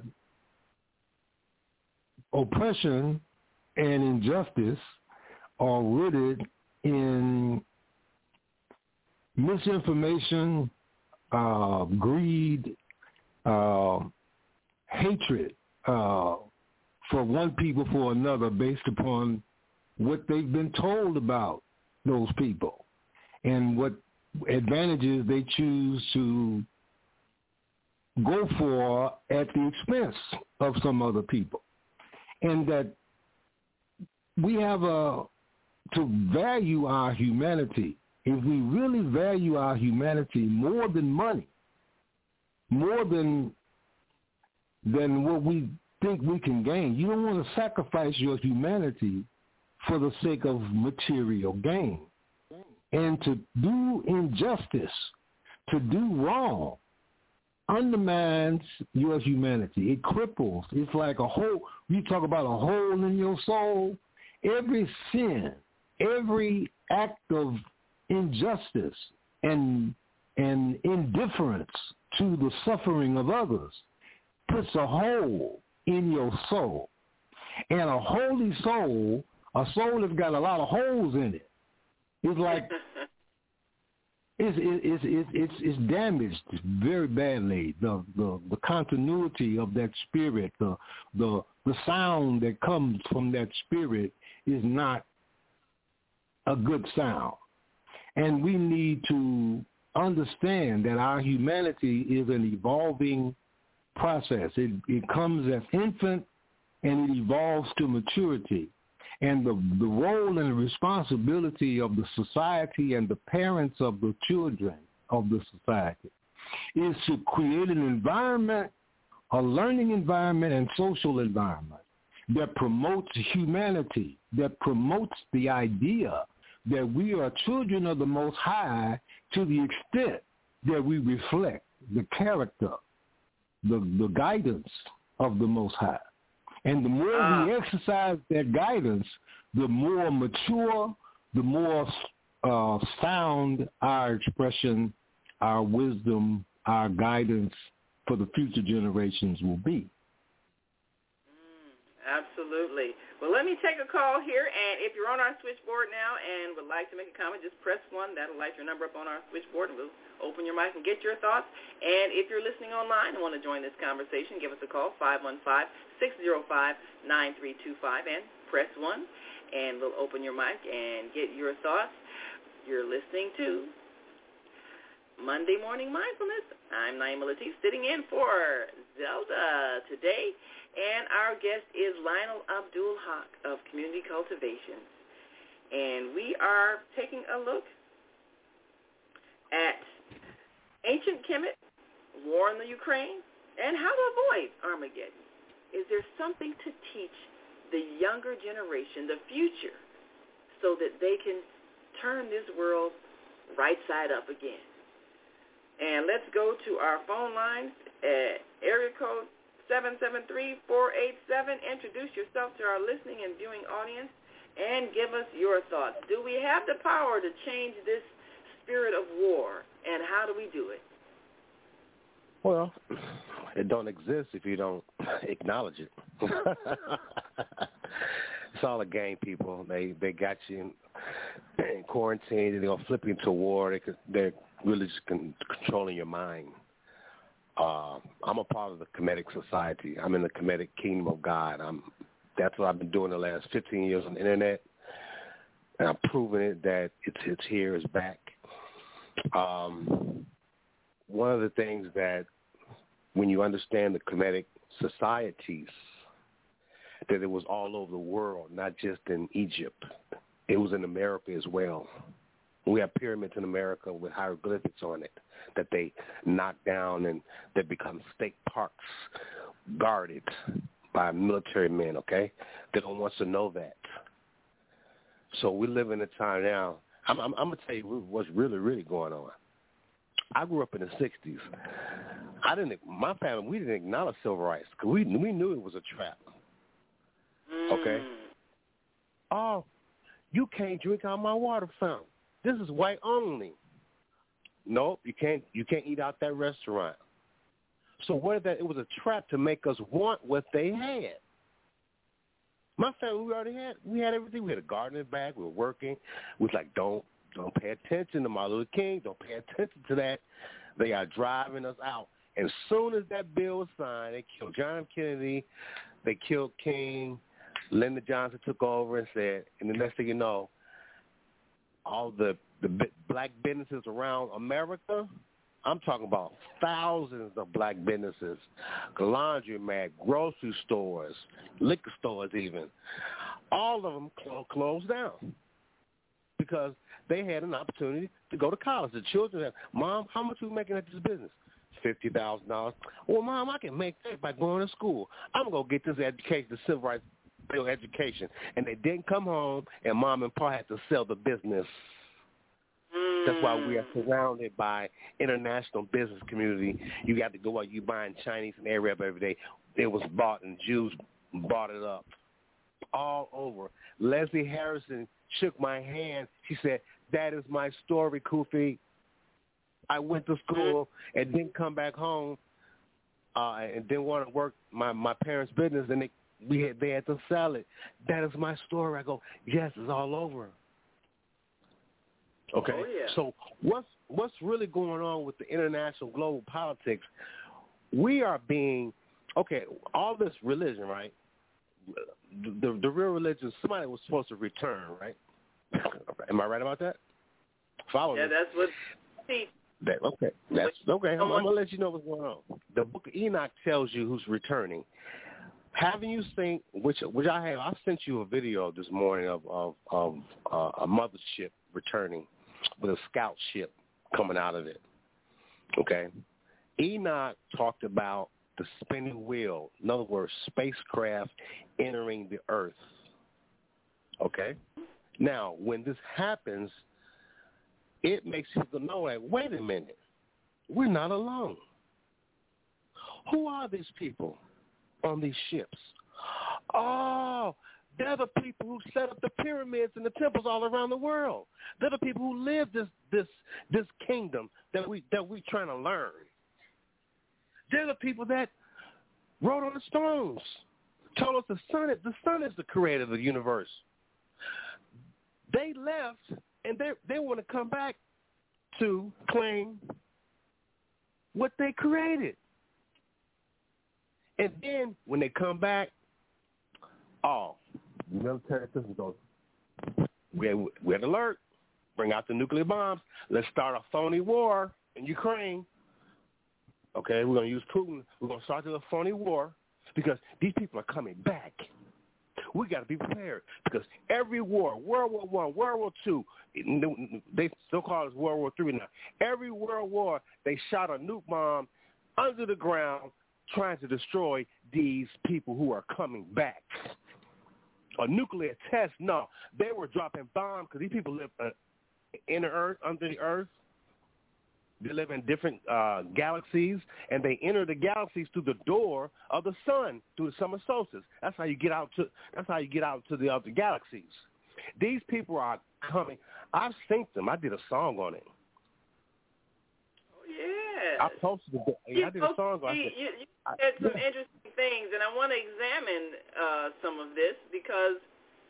oppression and injustice are rooted in misinformation, uh, greed, uh, hatred uh, for one people for another based upon what they've been told about those people and what advantages they choose to go for at the expense of some other people. And that we have a, to value our humanity, if we really value our humanity more than money, more than than what we think we can gain, you don't want to sacrifice your humanity for the sake of material gain. And to do injustice, to do wrong, undermines your humanity. It cripples. It's like a hole. You talk about a hole in your soul. Every sin, every act of injustice and and indifference to the suffering of others puts a hole in your soul. And a holy soul, a soul that's got a lot of holes in it, it's like it's it's it's it's, it's damaged very badly. The, the the continuity of that spirit, the the the sound that comes from that spirit is not a good sound. And we need to understand that our humanity is an evolving process. It, it comes as infant and it evolves to maturity. And the, the role and the responsibility of the society and the parents of the children of the society is to create an environment, a learning environment and social environment that promotes humanity, that promotes the idea that we are children of the Most High to the extent that we reflect the character, the, the guidance of the Most High. And the more uh. we exercise that guidance, the more mature, the more uh, sound our expression, our wisdom, our guidance for the future generations will be. Absolutely. Well, let me take a call here, and if you're on our switchboard now and would like to make a comment, just press one. That'll light your number up on our switchboard, and we'll open your mic and get your thoughts. And if you're listening online and want to join this conversation, give us a call, five one five, six zero five, nine three two five, and press one, and we'll open your mic and get your thoughts. You're listening to Monday Morning Mindfulness. I'm Naima Latif, sitting in for Zelda today. And our guest is Lionel Abdul Haq of Community Cultivation. And we are taking a look at ancient Kemet, war in the Ukraine, and how to avoid Armageddon. Is there something to teach the younger generation, the future, so that they can turn this world right side up again? And let's go to our phone lines at area code seven seven three, four eight seven. Introduce yourself to our listening and viewing audience and give us your thoughts. Do we have the power to change this spirit of war, and how do we do it? Well, it don't exist if you don't acknowledge it. It's all a game, people. They they got you in, in quarantine. They're going to flip you into war. They could, they're really just con- controlling your mind. Uh, I'm a part of the Kemetic Society. I'm in the Kemetic Kingdom of God. I'm, that's what I've been doing the last fifteen years on the Internet, and I'm proving it that it's, it's here, it's back. Um, one of the things that when you understand the Kemetic societies, that it was all over the world, not just in Egypt. It was in America as well. We have pyramids in America with hieroglyphics on it that they knock down and they become state parks guarded by military men, okay? They don't want us to know that. So we live in a time now. I'm, I'm, I'm going to tell you what's really, really going on. I grew up in the sixties. I didn't, my family, we didn't acknowledge civil rights because we, we knew it was a trap, okay? Mm. Oh, you can't drink out my water fountain. This is white only. Nope, you can't. You can't eat out that restaurant. So what if that? It was a trap to make us want what they had. My family, we already had. We had everything. We had a garden in the back. We were working. We was like, don't, don't pay attention to Martin Luther King. Don't pay attention to that. They are driving us out. And as soon as that bill was signed, they killed John F. Kennedy. They killed King. Lyndon Johnson took over and said, and the next thing you know, all the, the black businesses around America, I'm talking about thousands of black businesses, laundromat, grocery stores, liquor stores even, all of them cl- closed down because they had an opportunity to go to college. The children had, Mom, how much are we making at this business? fifty thousand dollars. Well, Mom, I can make that by going to school. I'm going to get this education, the civil rights bill education. And they didn't come home, and Mom and Pa had to sell the business. Mm. That's why we are surrounded by international business community. You got to go out, you buying Chinese and Arab every day. It was bought, and Jews bought it up all over. Leslie Harrison shook my hand. She said, that is my story, Kufi. I went to school and didn't come back home uh, and didn't want to work my, my parents' business, and they we had, they had to sell it. That is my story. I go, yes, it's all over. Okay, oh, yeah. So what's what's really going on with the international global politics? We are being okay. All this religion, right? The the real religion. Somebody was supposed to return, right? Am I right about that? Follow yeah, me. that's what. See, that, okay, that's okay. I'm, I'm gonna let you know what's going on. The Book of Enoch tells you who's returning. Haven't you seen, which which I have? I sent you a video this morning of of, of uh, a mothership returning with a scout ship coming out of it. Okay, Enoch talked about the spinning wheel. In other words, spacecraft entering the Earth. Okay, now when this happens, it makes people know that, wait a minute, we're not alone. Who are these people on these ships? Oh, they're the people who set up the pyramids and the temples all around the world. They're the people who live this this this kingdom that we that we're trying to learn. They're the people that wrote on the stones, told us the sun is the sun is the creator of the universe. They left, and they they want to come back to claim what they created. And then when they come back, oh, military system goes, we're, we're at alert. Bring out the nuclear bombs. Let's start a phony war in Ukraine. Okay, we're going to use Putin. We're going to start a phony war because these people are coming back. We got to be prepared because every war, World War One, World War Two, they still call it World War Three now. Every world war, they shot a nuke bomb under the ground trying to destroy these people who are coming back. A nuclear test, no. They were dropping bombs because these people live uh, in the earth, under the earth. They live in different uh, galaxies, and they enter the galaxies through the door of the sun, through the summer solstice. That's how you get out to. That's how you get out to the other galaxies. These people are coming. I've synced them. I did a song on it. Oh yeah. I posted it. I did a song on it. You, you said some yeah. interesting things, and I want to examine uh, some of this because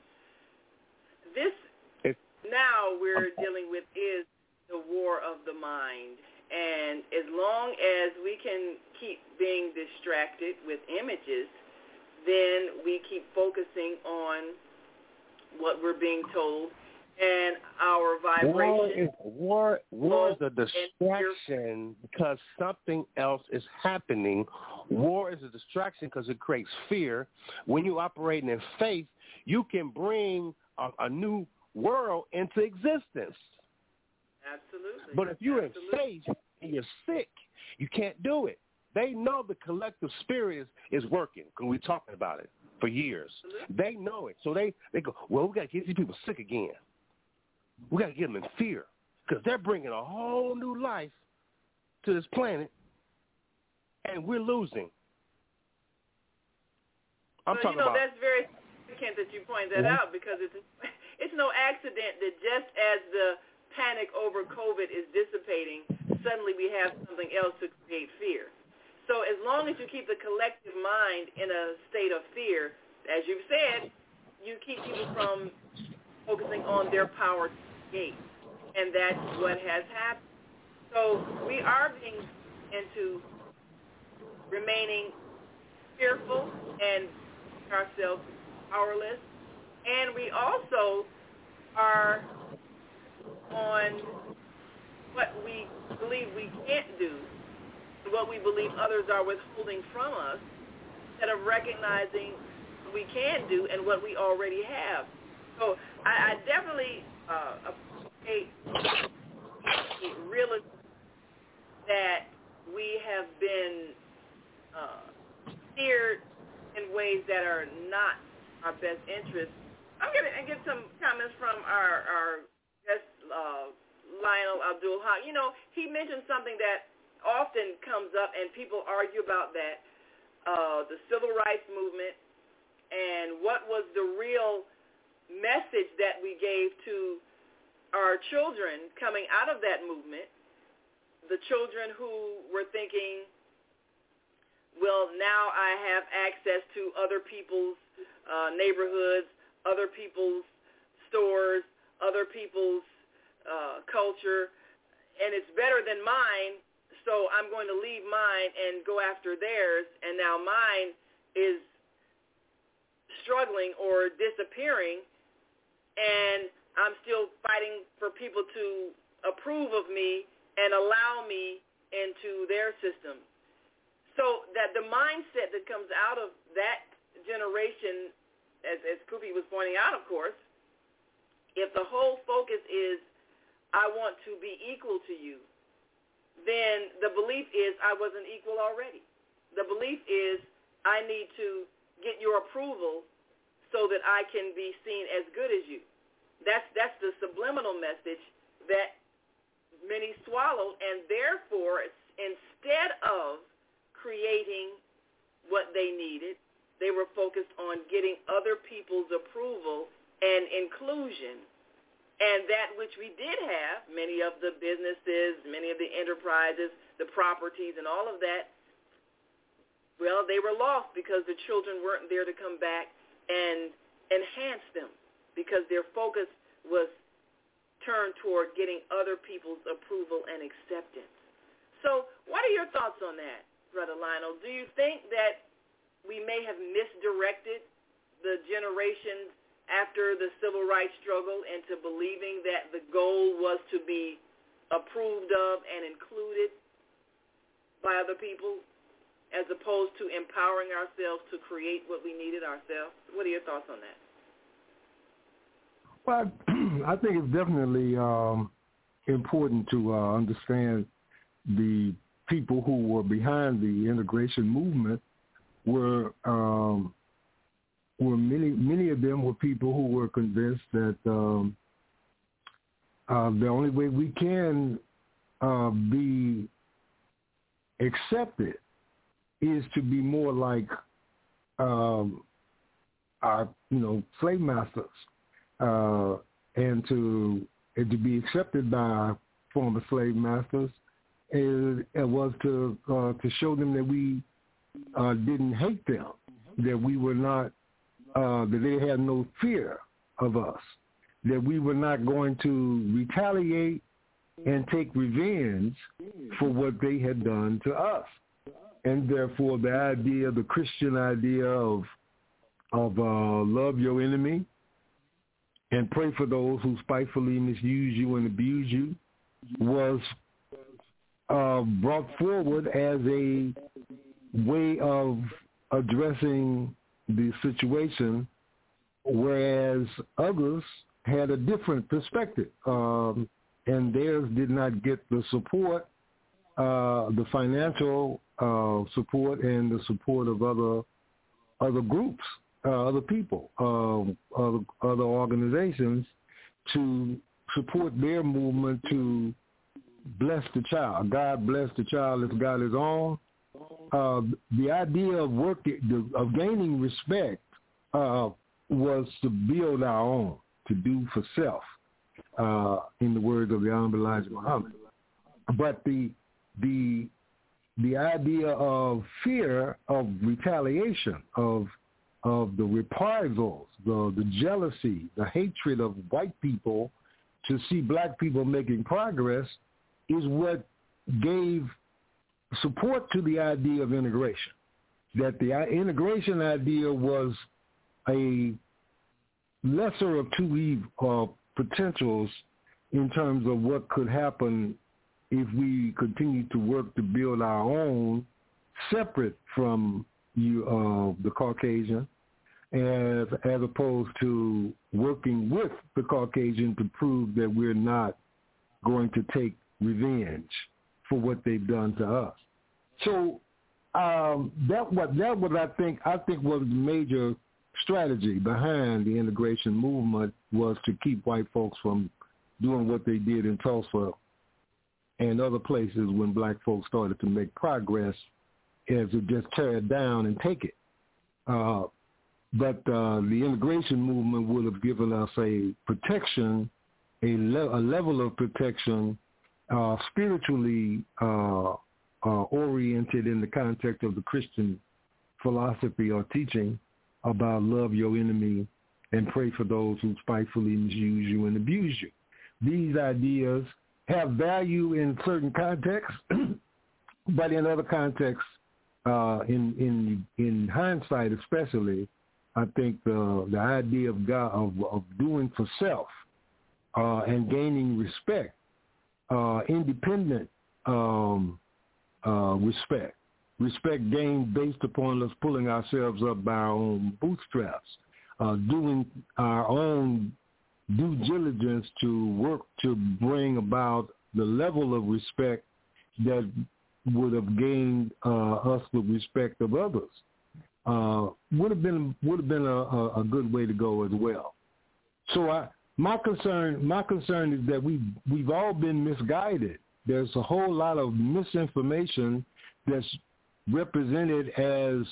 this it's, now we're I'm, dealing with is the war of the mind. And as long as we can keep being distracted with images, then we keep focusing on what we're being told and our vibration. War is, war, war is a distraction because something else is happening. War is a distraction because it creates fear. When you're operating in faith, you can bring a, a new world into existence. Absolutely. But if you're Absolutely. in faith and you're sick, you can't do it. They know the collective spirit is, is working because we're talking about it for years. Absolutely. They know it. So they, they go, well, we got to get these people sick again. We got to get them in fear because they're bringing a whole new life to this planet, and we're losing. I'm well, talking you know, about. That's very significant that you point that mm-hmm. out because it's it's no accident that just as the panic over COVID is dissipating, suddenly we have something else to create fear. So as long as you keep the collective mind in a state of fear, as you've said, you keep people from focusing on their power to create. And that's what has happened. So we are being into remaining fearful and ourselves powerless. And we also are on what we believe we can't do, what we believe others are withholding from us, instead of recognizing what we can do and what we already have. So I, I definitely uh, appreciate the realism that we have been uh, steered in ways that are not our best interest. I'm going to get some comments from our, our guest, uh, Lionel Abdul Haq. You know, he mentioned something that often comes up, and people argue about that, uh, the civil rights movement, and what was the real message that we gave to our children coming out of that movement. the children who were thinking, well, now I have access to other people's uh, neighborhoods, other people's stores, other people's uh, culture, and it's better than mine, so I'm going to leave mine and go after theirs, and now mine is struggling or disappearing, and I'm still fighting for people to approve of me and allow me into their system. So that the mindset that comes out of that generation, as, as Kupi was pointing out, of course, if the whole focus is, I want to be equal to you, then the belief is I wasn't equal already. The belief is I need to get your approval so that I can be seen as good as you. That's that's the subliminal message that many swallow, and therefore, instead of creating what they needed, they were focused on getting other people's approval and inclusion. And that which we did have, many of the businesses, many of the enterprises, the properties, and all of that, well, they were lost because the children weren't there to come back and enhance them, because their focus was turned toward getting other people's approval and acceptance. So what are your thoughts on that, Brother Lionel? Do you think that we may have misdirected the generations after the civil rights struggle into believing that the goal was to be approved of and included by other people, as opposed to empowering ourselves to create what we needed ourselves? What are your thoughts on that? Well, I think it's definitely um, important to uh, understand the people who were behind the integration movement were um, were many many of them were people who were convinced that um, uh, the only way we can uh, be accepted is to be more like um, our, you know, slave masters, uh, and to and to be accepted by our former slave masters. It, it was to uh, to show them that we uh, didn't hate them, that we were not, uh, that they had no fear of us, that we were not going to retaliate and take revenge for what they had done to us. And therefore, the idea, the Christian idea of of uh, love your enemy and pray for those who spitefully misuse you and abuse you was uh, brought forward as a way of addressing the situation, whereas others had a different perspective, um, and theirs did not get the support, uh, the financial uh, support, and the support of other other groups, uh, other people, uh, other, other organizations to support their movement to bless the child. God bless the child as God is on. Uh, the idea of working, of gaining respect, uh, was to build our own, to do for self, uh, in the words of the Honorable Elijah Muhammad. But the the the idea of fear of retaliation, of of the reprisals, the the jealousy, the hatred of white people to see black people making progress, is what gave support to the idea of integration. That the integration idea was a lesser of two evil, uh, potentials in terms of what could happen if we continue to work to build our own, separate from you, uh, the Caucasian, as, as opposed to working with the Caucasian to prove that we're not going to take revenge for what they've done to us. So um, that what that what I think I think was the major strategy behind the integration movement, was to keep white folks from doing what they did in Tulsa and other places when black folks started to make progress, as to just tear it down and take it. Uh, but uh, the integration movement would have given us a protection, a, le- a level of protection uh, spiritually uh, uh, oriented in the context of the Christian philosophy or teaching about love your enemy and pray for those who spitefully misuse you and abuse you. These ideas have value in certain contexts, but in other contexts, uh, in in in hindsight especially, I think the the idea of God of, of doing for self uh, and gaining respect, uh, independent um, uh, respect, respect gained based upon us pulling ourselves up by our own bootstraps, uh, doing our own due diligence to work to bring about the level of respect that would have gained uh, us the respect of others. Uh, would have been would have been a, a, a good way to go as well. So I, my concern my concern is that we we've all been misguided. There's a whole lot of misinformation that's represented as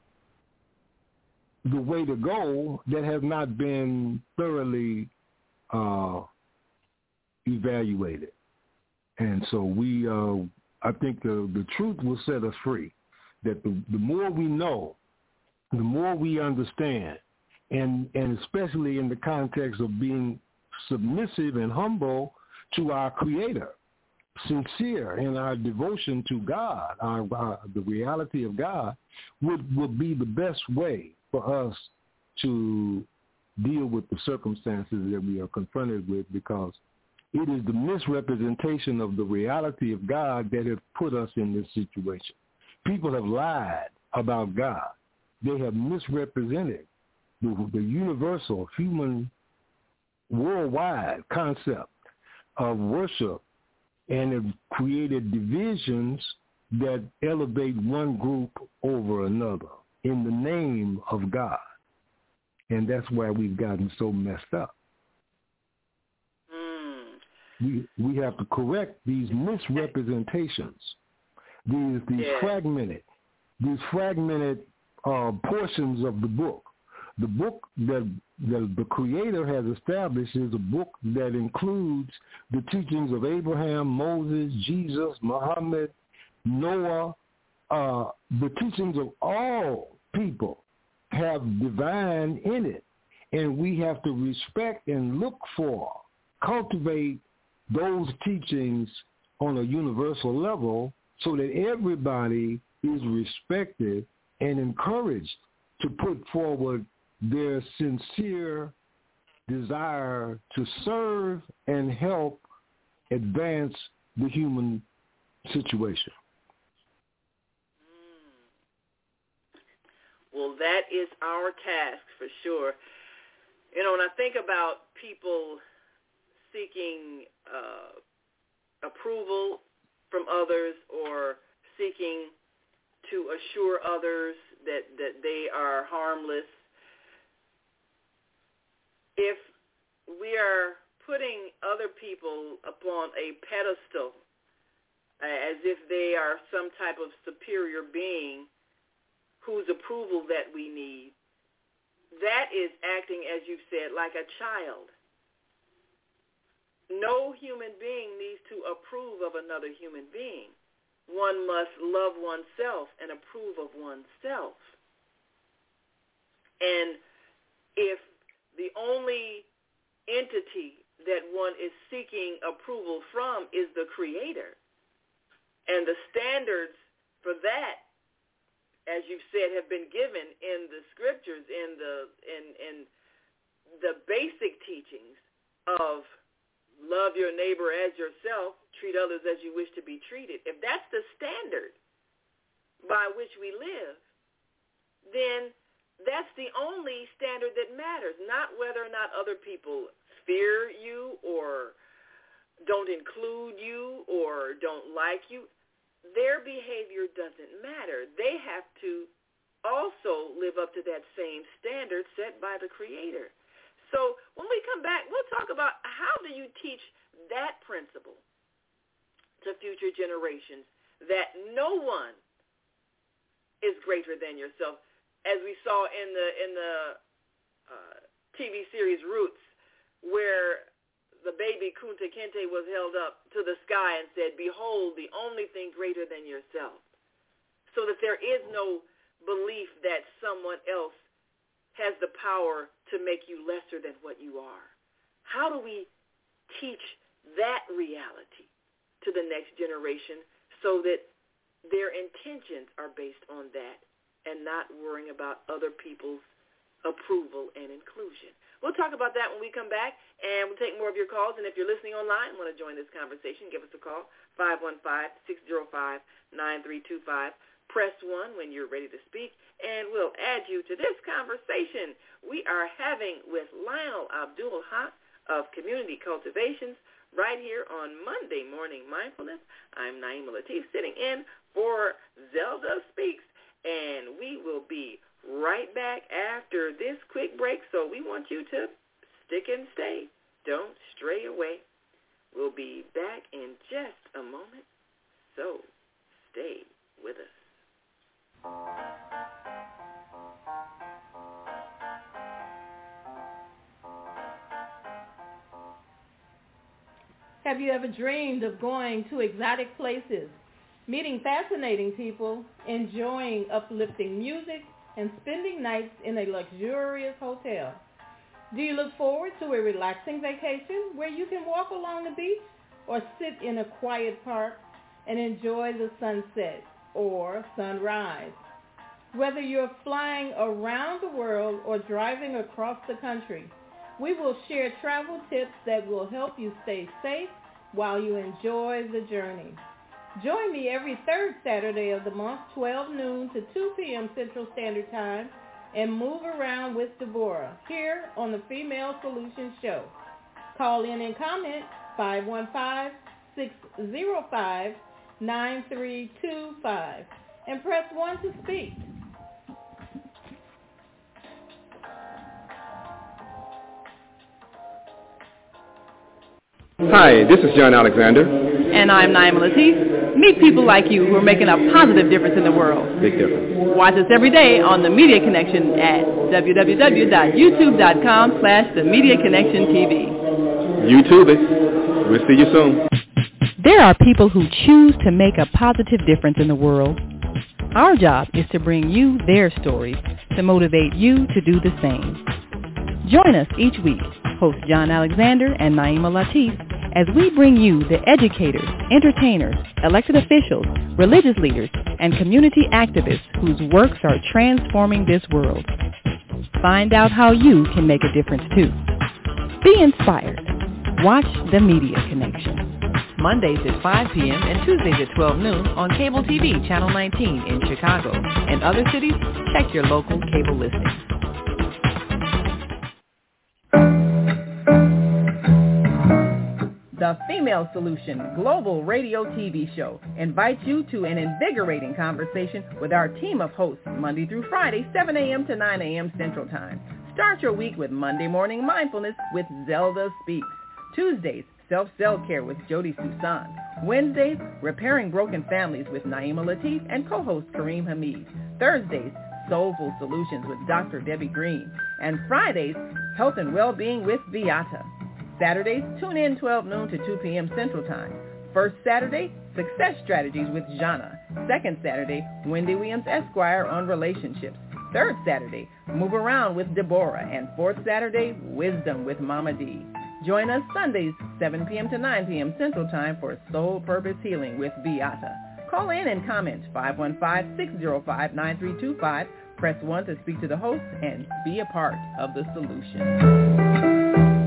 the way to go that has not been thoroughly uh, evaluated. And so we, uh, I think the, the truth will set us free, that the, the more we know, the more we understand, and, and especially in the context of being submissive and humble to our Creator, sincere in our devotion to God, our, our, the reality of God, would, would be the best way for us to deal with the circumstances that we are confronted with, because it is the misrepresentation of the reality of God that has put us in this situation. People have lied about God. They have misrepresented the, the universal, human, worldwide concept of worship, and have created divisions that elevate one group over another in the name of God. And that's why we've gotten so messed up. Mm. We we have to correct these misrepresentations, these these yeah. fragmented, these fragmented uh, portions of the book. The book that, that the Creator has established is a book that includes the teachings of Abraham, Moses, Jesus, Muhammad, Noah. Uh, the teachings of all people have divine in it, and we have to respect and look for, cultivate those teachings on a universal level so that everybody is respected and encouraged to put forward their sincere desire to serve and help advance the human situation. Well, that is our task for sure. You know, when I think about people seeking uh, approval from others or seeking to assure others that, that they are harmless, if we are putting other people upon a pedestal as if they are some type of superior being whose approval that we need, that is acting, as you've said, like a child. No human being needs to approve of another human being. One must love oneself and approve of oneself. And if the only entity that one is seeking approval from is the Creator, and the standards for that, as you've said, have been given in the scriptures, in the in, in the basic teachings of love your neighbor as yourself, treat others as you wish to be treated. If that's the standard by which we live, then that's the only standard that matters, not whether or not other people fear you or don't include you or don't like you. Their behavior doesn't matter. They have to also live up to that same standard set by the Creator. So when we come back, we'll talk about how do you teach that principle to future generations, that no one is greater than yourself. As we saw in the in the uh, T V series Roots, where the baby Kunta Kinte was held up to the sky and said, behold, the only thing greater than yourself. So that there is no belief that someone else has the power to make you lesser than what you are. How do we teach that reality to the next generation so that their intentions are based on that and not worrying about other people's approval and inclusion? We'll talk about that when we come back, and we'll take more of your calls. And if you're listening online and want to join this conversation, give us a call, five one five, six zero five, nine three two five. Press one when you're ready to speak, and we'll add you to this conversation we are having with Lionel Abdul-Haq of Community Cultivations right here on Monday Morning Mindfulness. I'm Naima Latif, sitting in for Zelda Speaks, and we will be right back after this quick break, so we want you to stick and stay. Don't stray away. We'll be back in just a moment, so stay with us. Have you ever dreamed of going to exotic places, meeting fascinating people, enjoying uplifting music, and spending nights in a luxurious hotel? Do you look forward to a relaxing vacation where you can walk along the beach or sit in a quiet park and enjoy the sunset or sunrise? Whether you're flying around the world or driving across the country, we will share travel tips that will help you stay safe while you enjoy the journey. Join me every third Saturday of the month, twelve noon to two p.m. Central Standard Time, and move around with Deborah here on the Female Solutions Show. Call in and comment five one five, six zero five, nine three two five and press one to speak. Hi, this is John Alexander. And I'm Naima Latif. Meet people like you who are making a positive difference in the world. Big difference. Watch us every day on The Media Connection at w w w dot youtube dot com slash The Media Connection T V. YouTube it. We'll see you soon. There are people who choose to make a positive difference in the world. Our job is to bring you their stories to motivate you to do the same. Join us each week, host John Alexander and Naima Latif, as we bring you the educators, entertainers, elected officials, religious leaders, and community activists whose works are transforming this world. Find out how you can make a difference too. Be inspired. Watch The Media Connection. Mondays at five p.m. and Tuesdays at twelve noon on Cable T V Channel nineteen in Chicago. And other cities, check your local cable listings. The Female Solution Global Radio T V Show invites you to an invigorating conversation with our team of hosts Monday through Friday, seven a.m. to nine a.m. Central Time. Start your week with Monday Morning Mindfulness with Zelda Speaks. Tuesdays, Self-Cell Care with Jody Susan. Wednesdays, Repairing Broken Families with Naima Latif and co-host Kareem Hamid. Thursdays, Soulful Solutions with Doctor Debbie Green. And Fridays, Health and Wellbeing with Beata. Saturdays, tune in twelve noon to two p.m. Central Time. First Saturday, Success Strategies with Jana. Second Saturday, Wendy Williams Esquire on relationships. Third Saturday, Move Around with Deborah. And fourth Saturday, Wisdom with Mama D. Join us Sundays, seven p.m. to nine p.m. Central Time for Soul Purpose Healing with Beata. Call in and comment five one five, six zero five, nine three two five. Press one to speak to the host and be a part of the solution.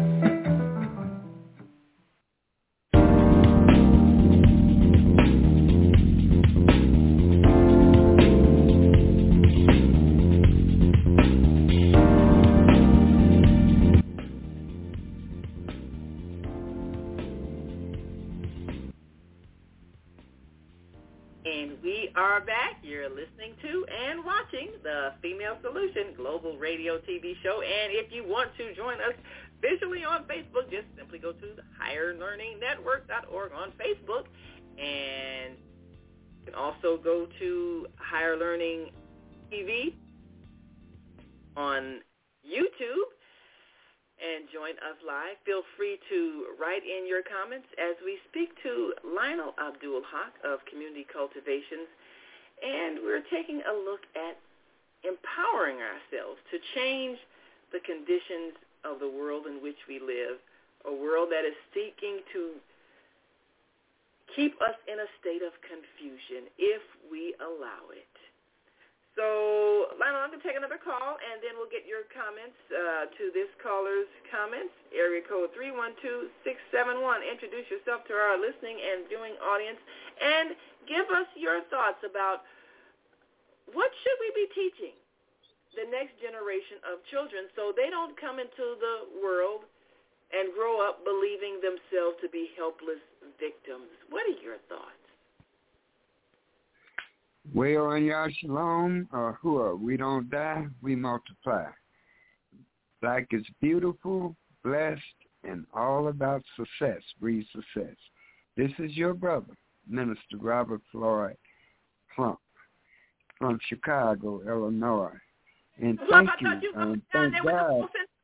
Are back. You're listening to and watching the Female Solution Global Radio T V Show. And if you want to join us visually on Facebook, just simply go to the higher learning network dot org on Facebook. And you can also go to Higher Learning T V on YouTube. and join us live. Feel free to write in your comments as we speak to Lionel Abdul Haq of Community Cultivations, and we're taking a look at empowering ourselves to change the conditions of the world in which we live, a world that is seeking to keep us in a state of confusion if we allow it. So, Lionel, I'm going to take another call, and then we'll get your comments uh, to this caller's comments. Area code three one two, six seven one. Introduce yourself to our listening and viewing audience, and give us your thoughts about what should we be teaching the next generation of children so they don't come into the world and grow up believing themselves to be helpless victims. What are your thoughts? Well, on Yah Shalom, or Hua, we don't die, we multiply. Black is beautiful, blessed, and all about success, breed success. This is your brother, Minister Robert Floyd Plump, from Chicago, Illinois. And thank you, you um, thank God.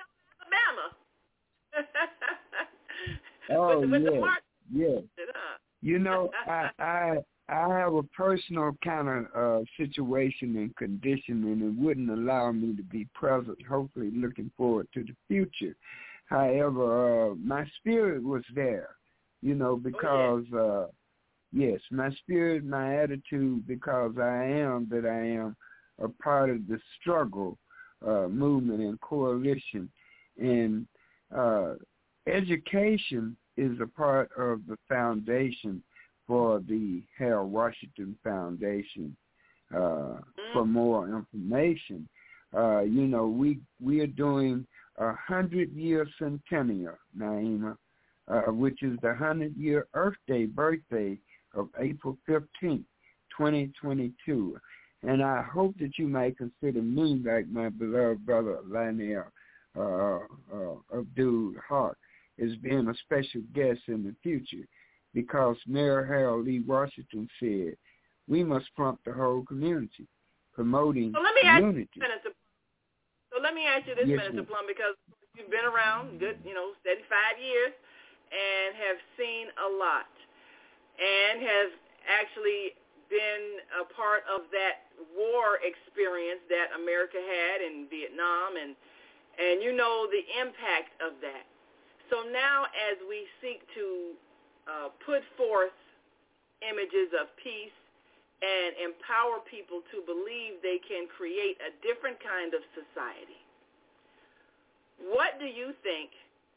Oh, with the, with yes, the yes. You know, I, I I have a personal kind of uh, situation and condition, and it wouldn't allow me to be present, hopefully looking forward to the future. However, uh, my spirit was there, you know, because, uh, yes, my spirit, my attitude, because I am that I am a part of the struggle uh, movement and coalition. And uh, education is a part of the foundation for the Harold Washington Foundation. Uh, for more information, uh, you know, we we are doing a hundred-year centennial, Naima, uh, which is the hundred-year Earth Day birthday of April fifteenth, twenty twenty-two. And I hope that you might consider me, like my beloved brother Lionel uh, uh, Abdul Haq, as being a special guest in the future, because Mayor Harold Lee Washington said, we must prompt the whole community, promoting so let me unity. Ask you, Minister, so let me ask you this, yes, Minister ma'am. Plum, because you've been around good, you know, seventy-five years and have seen a lot and have actually been a part of that war experience that America had in Vietnam, and and you know the impact of that. So now as we seek to uh, put forth images of peace and empower people to believe they can create a different kind of society, what do you think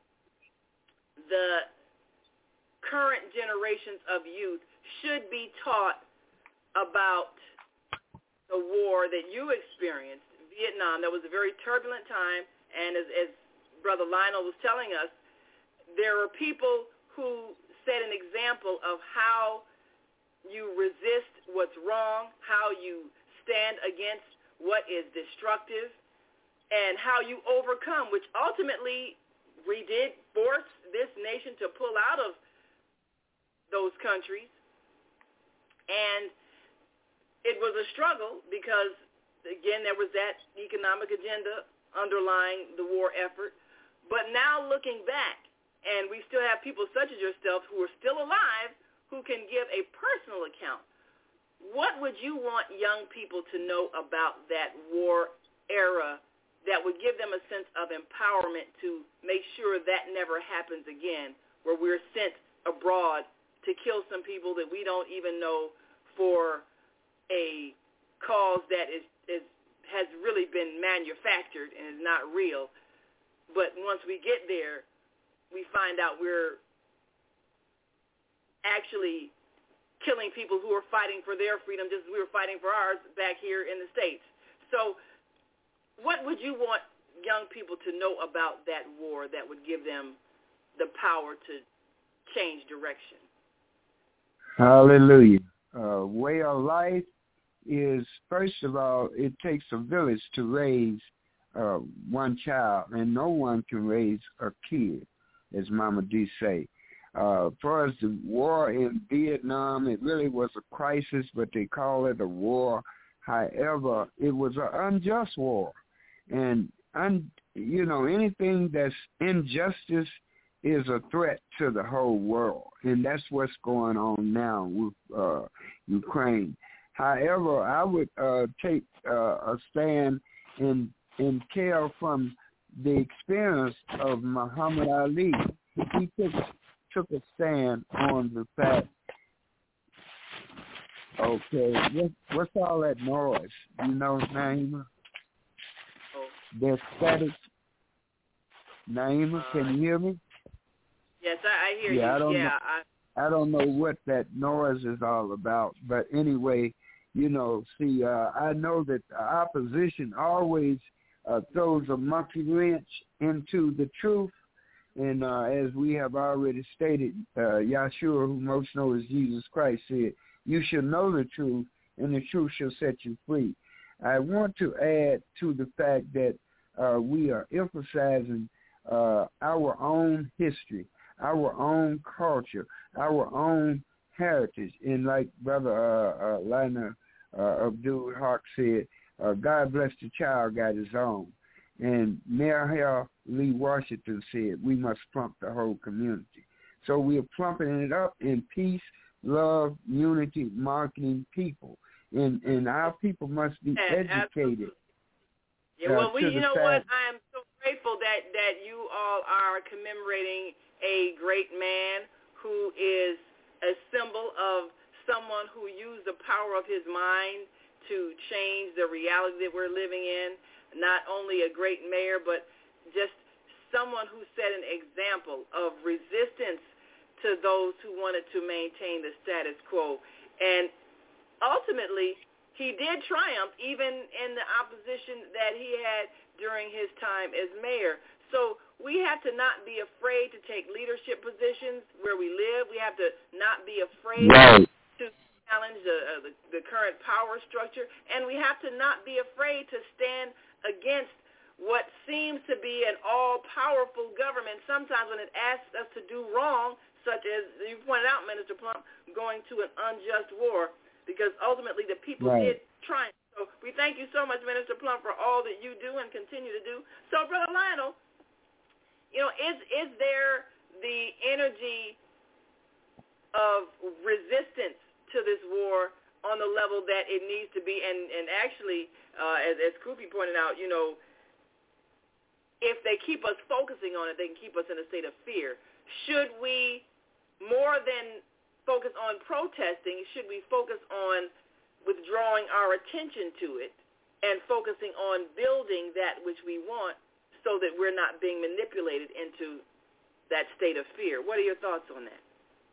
the current generations of youth should be taught about the war that you experienced in Vietnam? That was a very turbulent time, and as, as Brother Lionel was telling us, there are people who set an example of how you resist what's wrong, how you stand against what is destructive, and how you overcome, which ultimately we did force this nation to pull out of those countries. And it was a struggle because, again, there was that economic agenda underlying the war effort. But now looking back, and we still have people such as yourself who are still alive who can give a personal account, what would you want young people to know about that war era that would give them a sense of empowerment to make sure that never happens again, where we're sent abroad to kill some people that we don't even know for a cause that is, is has really been manufactured and is not real. But once we get there, we find out we're actually killing people who are fighting for their freedom just as we were fighting for ours back here in the States. So what would you want young people to know about that war that would give them the power to change direction? Hallelujah. Uh, way of life is, first of all, it takes a village to raise uh, one child, and no one can raise a kid, as Mama D say. Uh, as far as the war in Vietnam, it really was a crisis, but they call it a war. However, it was an unjust war. And un- you know, anything that's injustice is a threat to the whole world, and that's what's going on now with uh, Ukraine. However, I would uh, take uh, a stand and and care from the experience of Muhammad Ali. He took took a stand on the fact. Okay, what, what's all that noise? You know, Naima? There's static. Naima, can you hear me? Yes, I, I hear yeah, you. I don't yeah, know, I... I don't know what that noise is all about, but anyway, you know, see, uh, I know that the opposition always uh, throws a monkey wrench into the truth, and uh, as we have already stated, uh, Yahshua, who most know as Jesus Christ, said, "You shall know the truth, and the truth shall set you free." I want to add to the fact that uh, we are emphasizing uh, our own history, our own culture, our own heritage. And like Brother uh, uh, Lionel uh, Abdul Haq said, uh, God bless the child got his own. And Mayor Lee Washington said, we must plump the whole community. So we are plumping it up in peace, love, unity, marketing people. And, and our people must be yeah, educated. Yeah, well, uh, we, you know fact. what? I am so grateful that, that you all are commemorating a great man who is a symbol of someone who used the power of his mind to change the reality that we're living in. Not only a great mayor, but just someone who set an example of resistance to those who wanted to maintain the status quo. And ultimately, he did triumph even in the opposition that he had during his time as mayor. So we have to not be afraid to take leadership positions where we live. We have to not be afraid right. to challenge the, uh, the, the current power structure. And we have to not be afraid to stand against what seems to be an all-powerful government sometimes when it asks us to do wrong, such as you pointed out, Minister Plump, going to an unjust war. Because ultimately the people right. did triumph. So we thank you so much, Minister Plump, for all that you do and continue to do. So, Brother Lionel, you know, is is there the energy of resistance to this war on the level that it needs to be? And, and actually, uh, as, as Krupi pointed out, you know, if they keep us focusing on it, they can keep us in a state of fear. Should we, more than focus on protesting, should we focus on withdrawing our attention to it and focusing on building that which we want so that we're not being manipulated into that state of fear? What are your thoughts on that?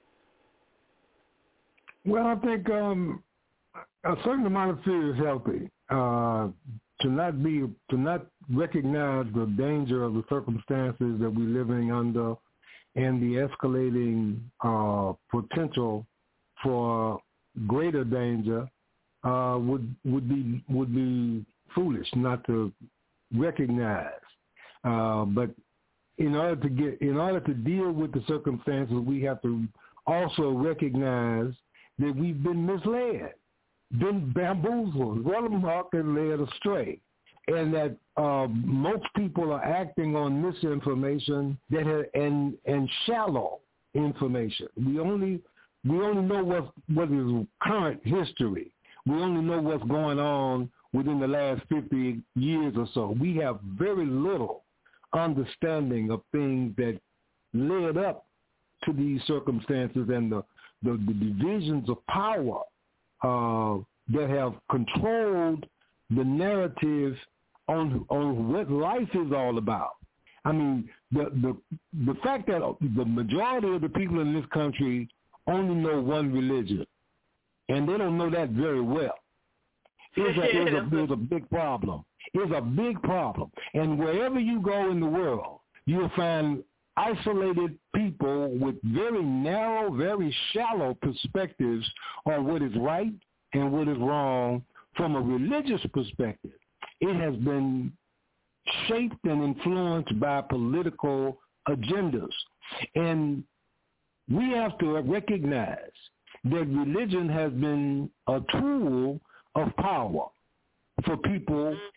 Well, I think um, a certain amount of fear is healthy. Uh, to not be, to not recognize the danger of the circumstances that we're living under and the escalating uh, potential for greater danger uh, would would be would be foolish not to recognize. Uh, but in order to get in order to deal with the circumstances, we have to also recognize that we've been misled, been bamboozled, run amok, and led astray. And that uh, most people are acting on misinformation that have, and and shallow information. We only we only know what what is current history. We only know what's going on within the last fifty years or so. We have very little understanding of things that led up to these circumstances and the the, the divisions of power uh, that have controlled the narrative on on what life is all about. I mean, the the the fact that the majority of the people in this country only know one religion, and they don't know that very well, is a, is a, is a big problem. Is a big problem. And wherever you go in the world, you'll find isolated people with very narrow, very shallow perspectives on what is right and what is wrong from a religious perspective. It has been shaped and influenced by political agendas. And we have to recognize that religion has been a tool of power for people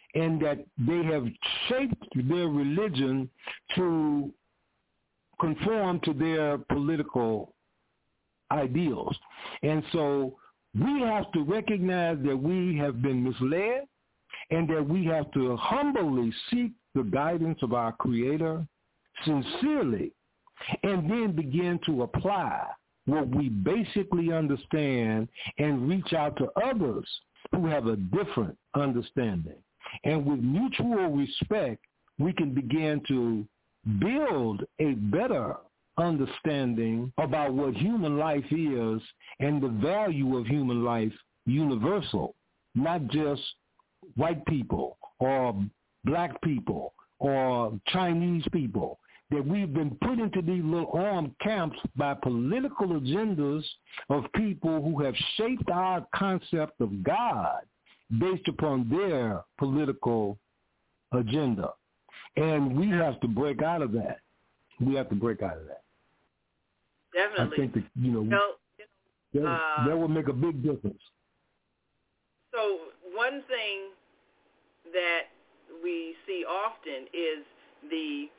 and that they have shaped their religion to conform to their political ideals. And so we have to recognize that we have been misled and that we have to humbly seek the guidance of our Creator sincerely, and then begin to apply what we basically understand and reach out to others who have a different understanding. And with mutual respect, we can begin to build a better understanding about what human life is and the value of human life universal, not just white people or black people or Chinese people, that we've been put into these little armed camps by political agendas of people who have shaped our concept of God based upon their political agenda. And we have to break out of that. We have to break out of that. Definitely. I think that, you know, no, you know that, uh, that will make a big difference. So one thing that we see often is the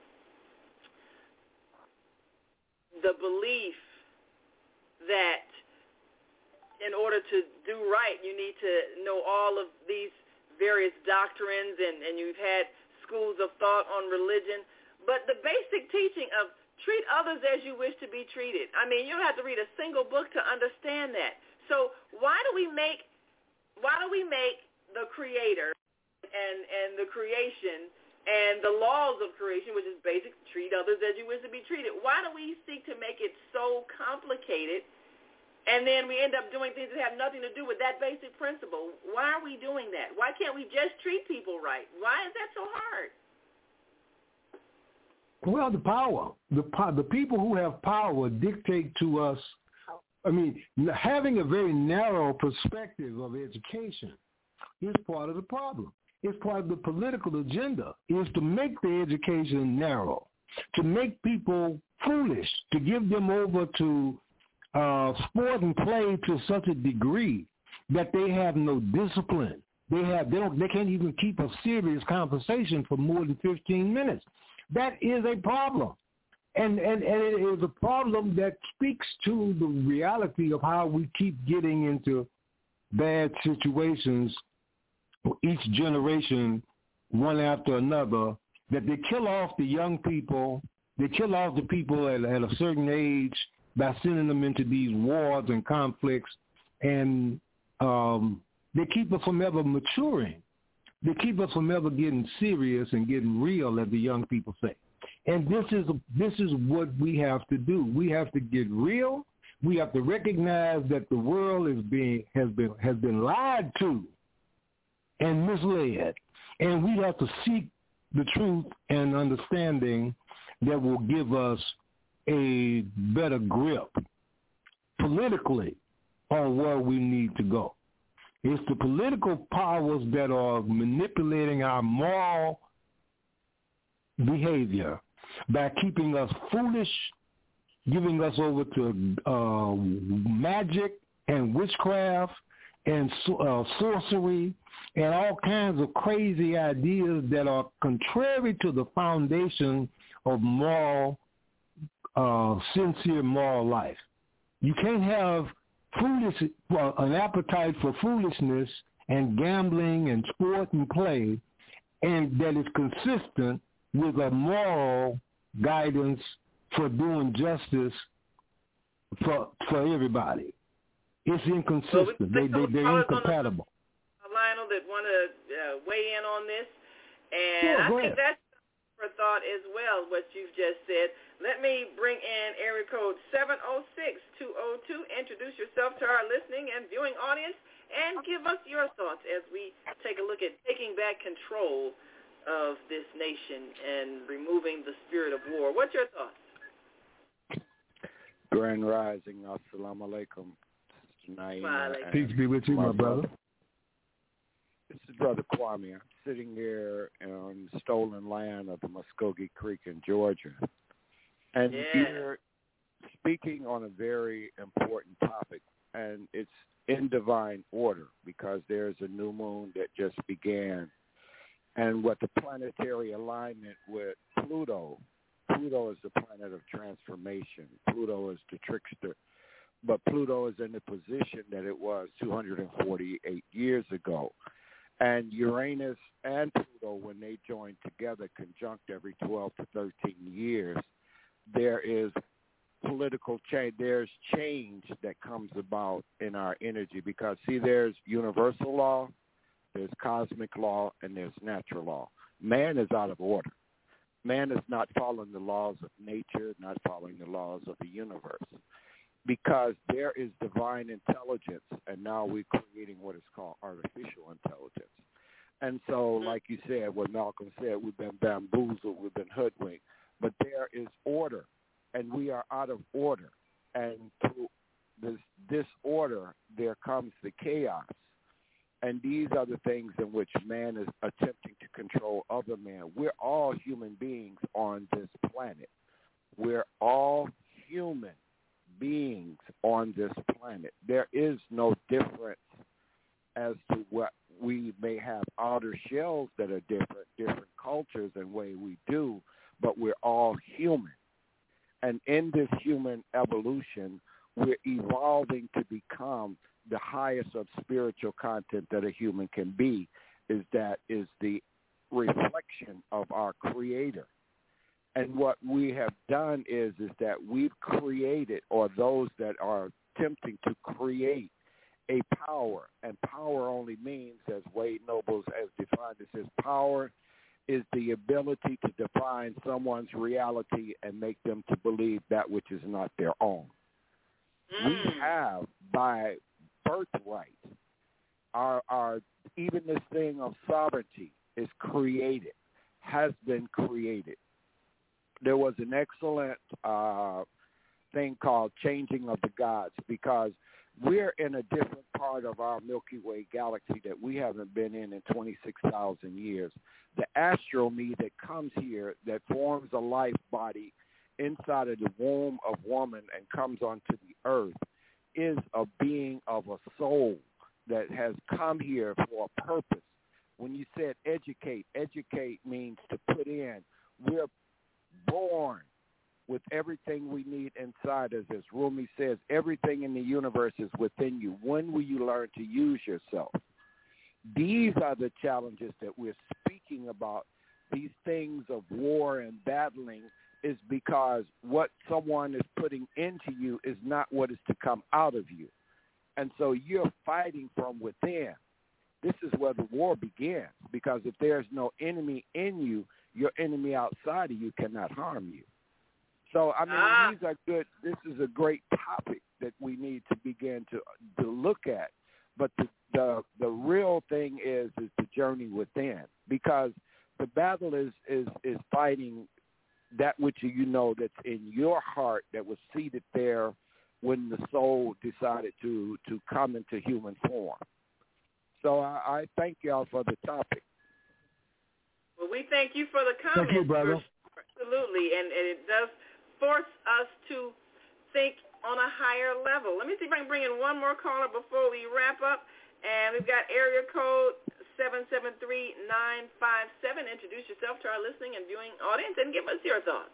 the belief that in order to do right, you need to know all of these various doctrines, and, and you've had schools of thought on religion. But the basic teaching of treat others as you wish to be treated, I mean, you don't have to read a single book to understand that. So why do we make why do we make the Creator and, and the creation and the laws of creation, which is basic, treat others as you wish to be treated, why do we seek to make it so complicated, and then we end up doing things that have nothing to do with that basic principle? Why are we doing that? Why can't we just treat people right? Why is that so hard? Well, the power, the the people who have power dictate to us. I mean, having a very narrow perspective of education is part of the problem. It's part of the political agenda, is to make the education narrow, to make people foolish, to give them over to uh, sport and play to such a degree that they have no discipline. They have they don't they can't even keep a serious conversation for more than fifteen minutes. That is a problem. And, and and it is a problem that speaks to the reality of how we keep getting into bad situations, each generation, one after another, that they kill off the young people, they kill off the people at, at a certain age by sending them into these wars and conflicts, and um, they keep us from ever maturing. They keep us from ever getting serious and getting real, as the young people say. And this is this is what we have to do. We have to get real. We have to recognize that the world is being has been has been lied to and misled, and we have to seek the truth and understanding that will give us a better grip politically on where we need to go. It's the political powers that are manipulating our moral behavior by keeping us foolish, giving us over to uh, magic and witchcraft and uh, sorcery and all kinds of crazy ideas that are contrary to the foundation of moral, uh, sincere moral life. You can't have foolish, well, an appetite for foolishness and gambling and sport and play, and that is consistent with a moral guidance for doing justice for for everybody. It's inconsistent. So they, they, they're incompatible. The, Lionel, that want to uh, weigh in on this, and sure, I think ahead. that's for thought as well, what you've just said. Let me bring in area code seven oh six, two oh two. Introduce yourself to our listening and viewing audience, and give us your thoughts as we take a look at taking back control of this nation and removing the spirit of war. What's your thoughts? Grand Rising, Assalamu alaikum. Peace be with you, my brother. brother. This is Brother Kwame. I'm sitting here on stolen land of the Muskogee Creek in Georgia. And yeah. you're speaking on a very important topic, and it's in divine order because there's a new moon that just began and what the planetary alignment with Pluto. Pluto is the planet of transformation. Pluto is the trickster. But Pluto is in the position that it was two hundred forty-eight years ago. And Uranus and Pluto, when they join together, conjunct every twelve to thirteen years, there is political change. There's change that comes about in our energy because, see, there's universal law, there's cosmic law, and there's natural law. Man is out of order. Man is not following the laws of nature, not following the laws of the universe, because there is divine intelligence, and now we're creating what is called artificial intelligence. And so, like you said, what Malcolm said, we've been bamboozled, we've been hoodwinked, but there is order, and we are out of order. And through this disorder, there comes the chaos. And these are the things in which man is attempting to control other men. We're all human beings on this planet. We're all human beings on this planet. There is no difference as to what we may have outer shells that are different, different cultures and way we do, but we're all human. And in this human evolution, we're evolving to become the highest of spiritual content that a human can be, is that is the reflection of our Creator. And what we have done is is that we've created, or those that are attempting to create, a power. And power only means, as Wade Nobles has defined it, says power is the ability to define someone's reality and make them to believe that which is not their own. Mm. We have, by birthright, our, our even this thing of sovereignty is created, has been created. There was an excellent uh, thing called Changing of the Gods, because we're in a different part of our Milky Way galaxy that we haven't been in in twenty-six thousand years. The astral me that comes here, that forms a life body inside of the womb of woman and comes onto the earth, is a being of a soul that has come here for a purpose. When you said educate, educate means to put in. We're born with everything we need inside us. As Rumi says, everything in the universe is within you. When will you learn to use yourself? These are the challenges that we're speaking about. These things of war and battling is because what someone is putting into you is not what is to come out of you. And so you're fighting from within. This is where the war begins, because if there's no enemy in you, your enemy outside of you cannot harm you. So, I mean, ah. these are good. This is a great topic that we need to begin to to look at. But the, the the real thing is is the journey within, because the battle is, is, is fighting that which you know that's in your heart that was seated there when the soul decided to, to come into human form. So I, I thank y'all for the topic. Well, we thank you for the comments. Thank you, brother. Absolutely, and, and it does force us to think on a higher level. Let me see if I can bring in one more caller before we wrap up. And we've got area code seven seven three nine five seven. Introduce yourself to our listening and viewing audience and give us your thoughts.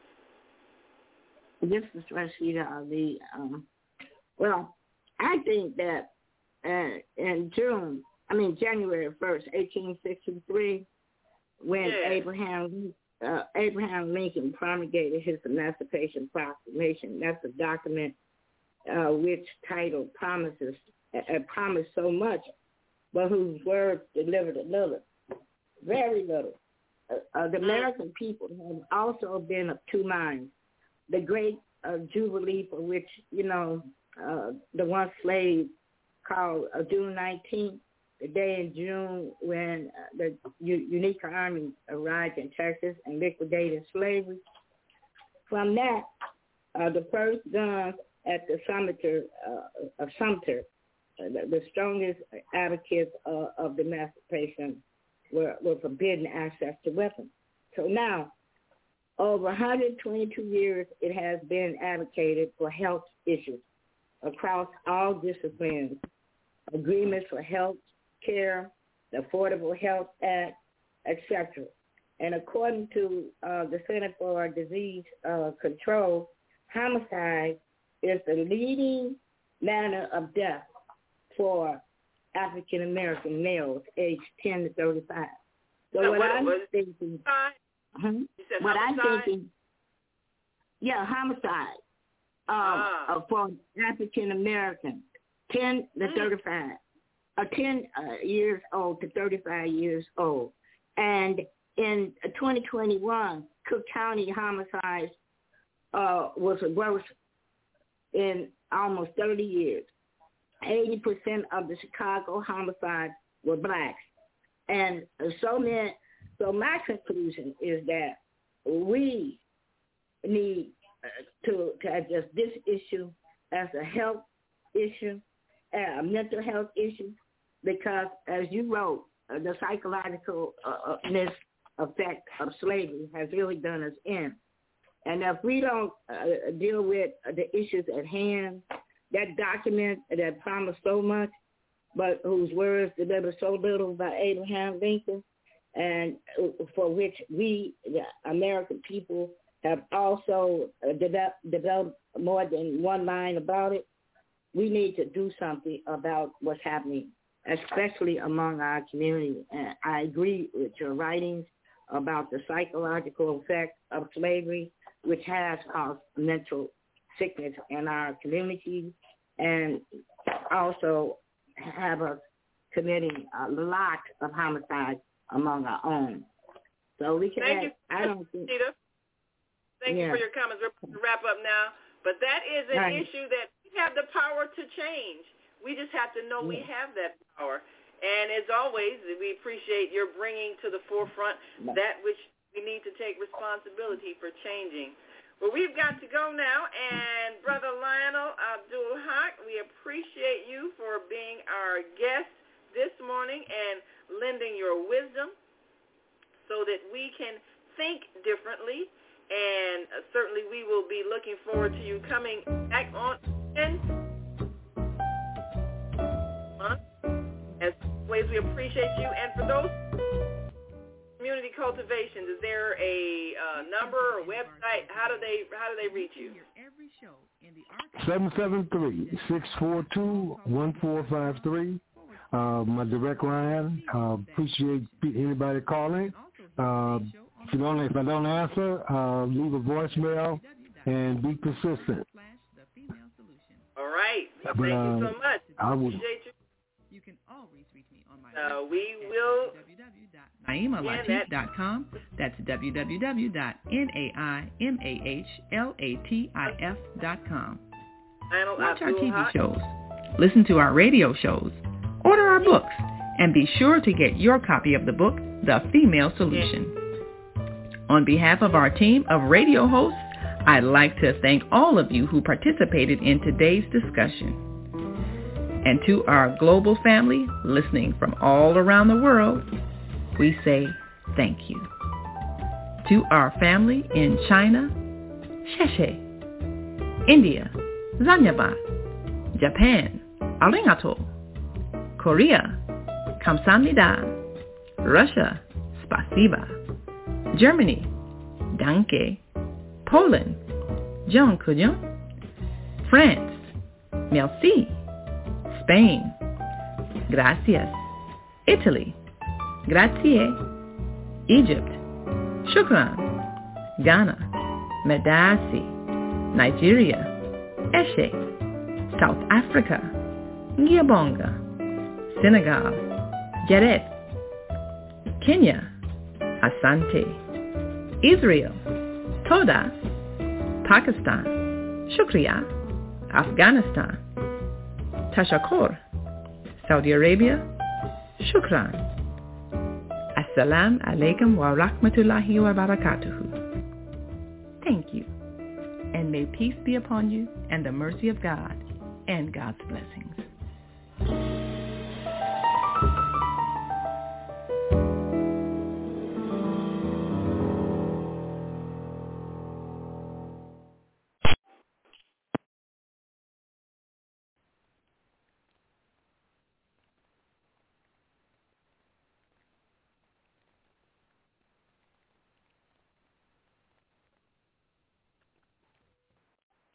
This is Rashida Ali. Um, well, I think that uh, in June, I mean January first, eighteen sixty-three, when yeah. Abraham uh, Abraham Lincoln promulgated his Emancipation Proclamation, that's a document uh, which title promises uh, promised so much, but whose words delivered a little, very little. Uh, uh, the American people have also been of two minds. The great uh, Jubilee, for which, you know, uh, the one slave called uh, June nineteenth, the day in June when uh, the U- Unique Army arrived in Texas and liquidated slavery. From that, uh, the first guns at the Sumter, uh, of Sumter, uh, the, the strongest advocates uh, of the emancipation were, were forbidden access to weapons. So now, over one hundred twenty-two years, it has been advocated for health issues across all disciplines. Agreements for health care, the Affordable Health Act, et cetera. And according to uh, the Center for Disease uh, Control, homicide is the leading manner of death for African American males aged ten to thirty-five. So, so what, what I'm what, thinking, uh-huh, what homicide? I'm thinking, yeah, homicide uh, ah. uh, for African American ten to mm. thirty-five, or ten uh, years old to thirty-five years old, and in twenty twenty-one, Cook County homicides uh, was the worst in almost thirty years. eighty percent of the Chicago homicides were blacks. And so many, so my conclusion is that we need uh, to, to address this issue as a health issue, a mental health issue, because as you wrote, uh, the psychological uh, effect of slavery has really done us in. And if we don't uh, deal with the issues at hand, that document that promised so much, but whose words delivered so little by Abraham Lincoln, and for which we, the American people, have also developed, developed more than one line about it, we need to do something about what's happening, especially among our community. And I agree with your writings about the psychological effect of slavery, which has caused mental sickness in our community, and also have us committing a lot of homicides among our own. So we can. Thank add, you, I don't think. Nita. Thank yeah. you for your comments. We're going to wrap up now, but that is an right. issue that we have the power to change. We just have to know yeah. we have that power. And as always, we appreciate your bringing to the forefront that which we need to take responsibility for changing. Well, we've got to go now, and Brother Lionel Abdul Haq, we appreciate you for being our guest this morning and lending your wisdom so that we can think differently, and certainly we will be looking forward to you coming back on again. As always, we appreciate you, and for those community cultivations, is there a uh, number or website? How do they how do they reach you? seven seven three, six four two, one four five three. Uh, my direct line. Uh, appreciate anybody calling. Uh, if you don't, if I don't answer, uh, leave a voicemail and be persistent. All right. Thank but, you uh, so much. I would. Appreciate you. You can always reach me on my uh, we will w w w dot naima latif dot com. That's w w w dot naima latif dot com. Watch our T V shows, listen to our radio shows, order our books, and be sure to get your copy of the book, The Female Solution. On behalf of our team of radio hosts, I'd like to thank all of you who participated in today's discussion. And to our global family listening from all around the world, we say thank you. To our family in China, Sheshe, India, Zanyaba, Japan, Arigato, Korea, Kamsahamnida, Russia, Spasiba, Germany, Danke, Poland, Dziękuję, France, Merci, Spain, Gracias, Italy, Grazie, Egypt, Shukran, Ghana, Medasi, Nigeria, Eshe, South Africa, Ngiyabonga, Senegal, Geret, Kenya, Asante, Israel, Toda, Pakistan, Shukriya, Afghanistan, Tashakkur, Saudi Arabia, Shukran. Assalamu alaikum wa rahmatullahi wa barakatuhu. Thank you, and may peace be upon you and the mercy of God and God's blessings.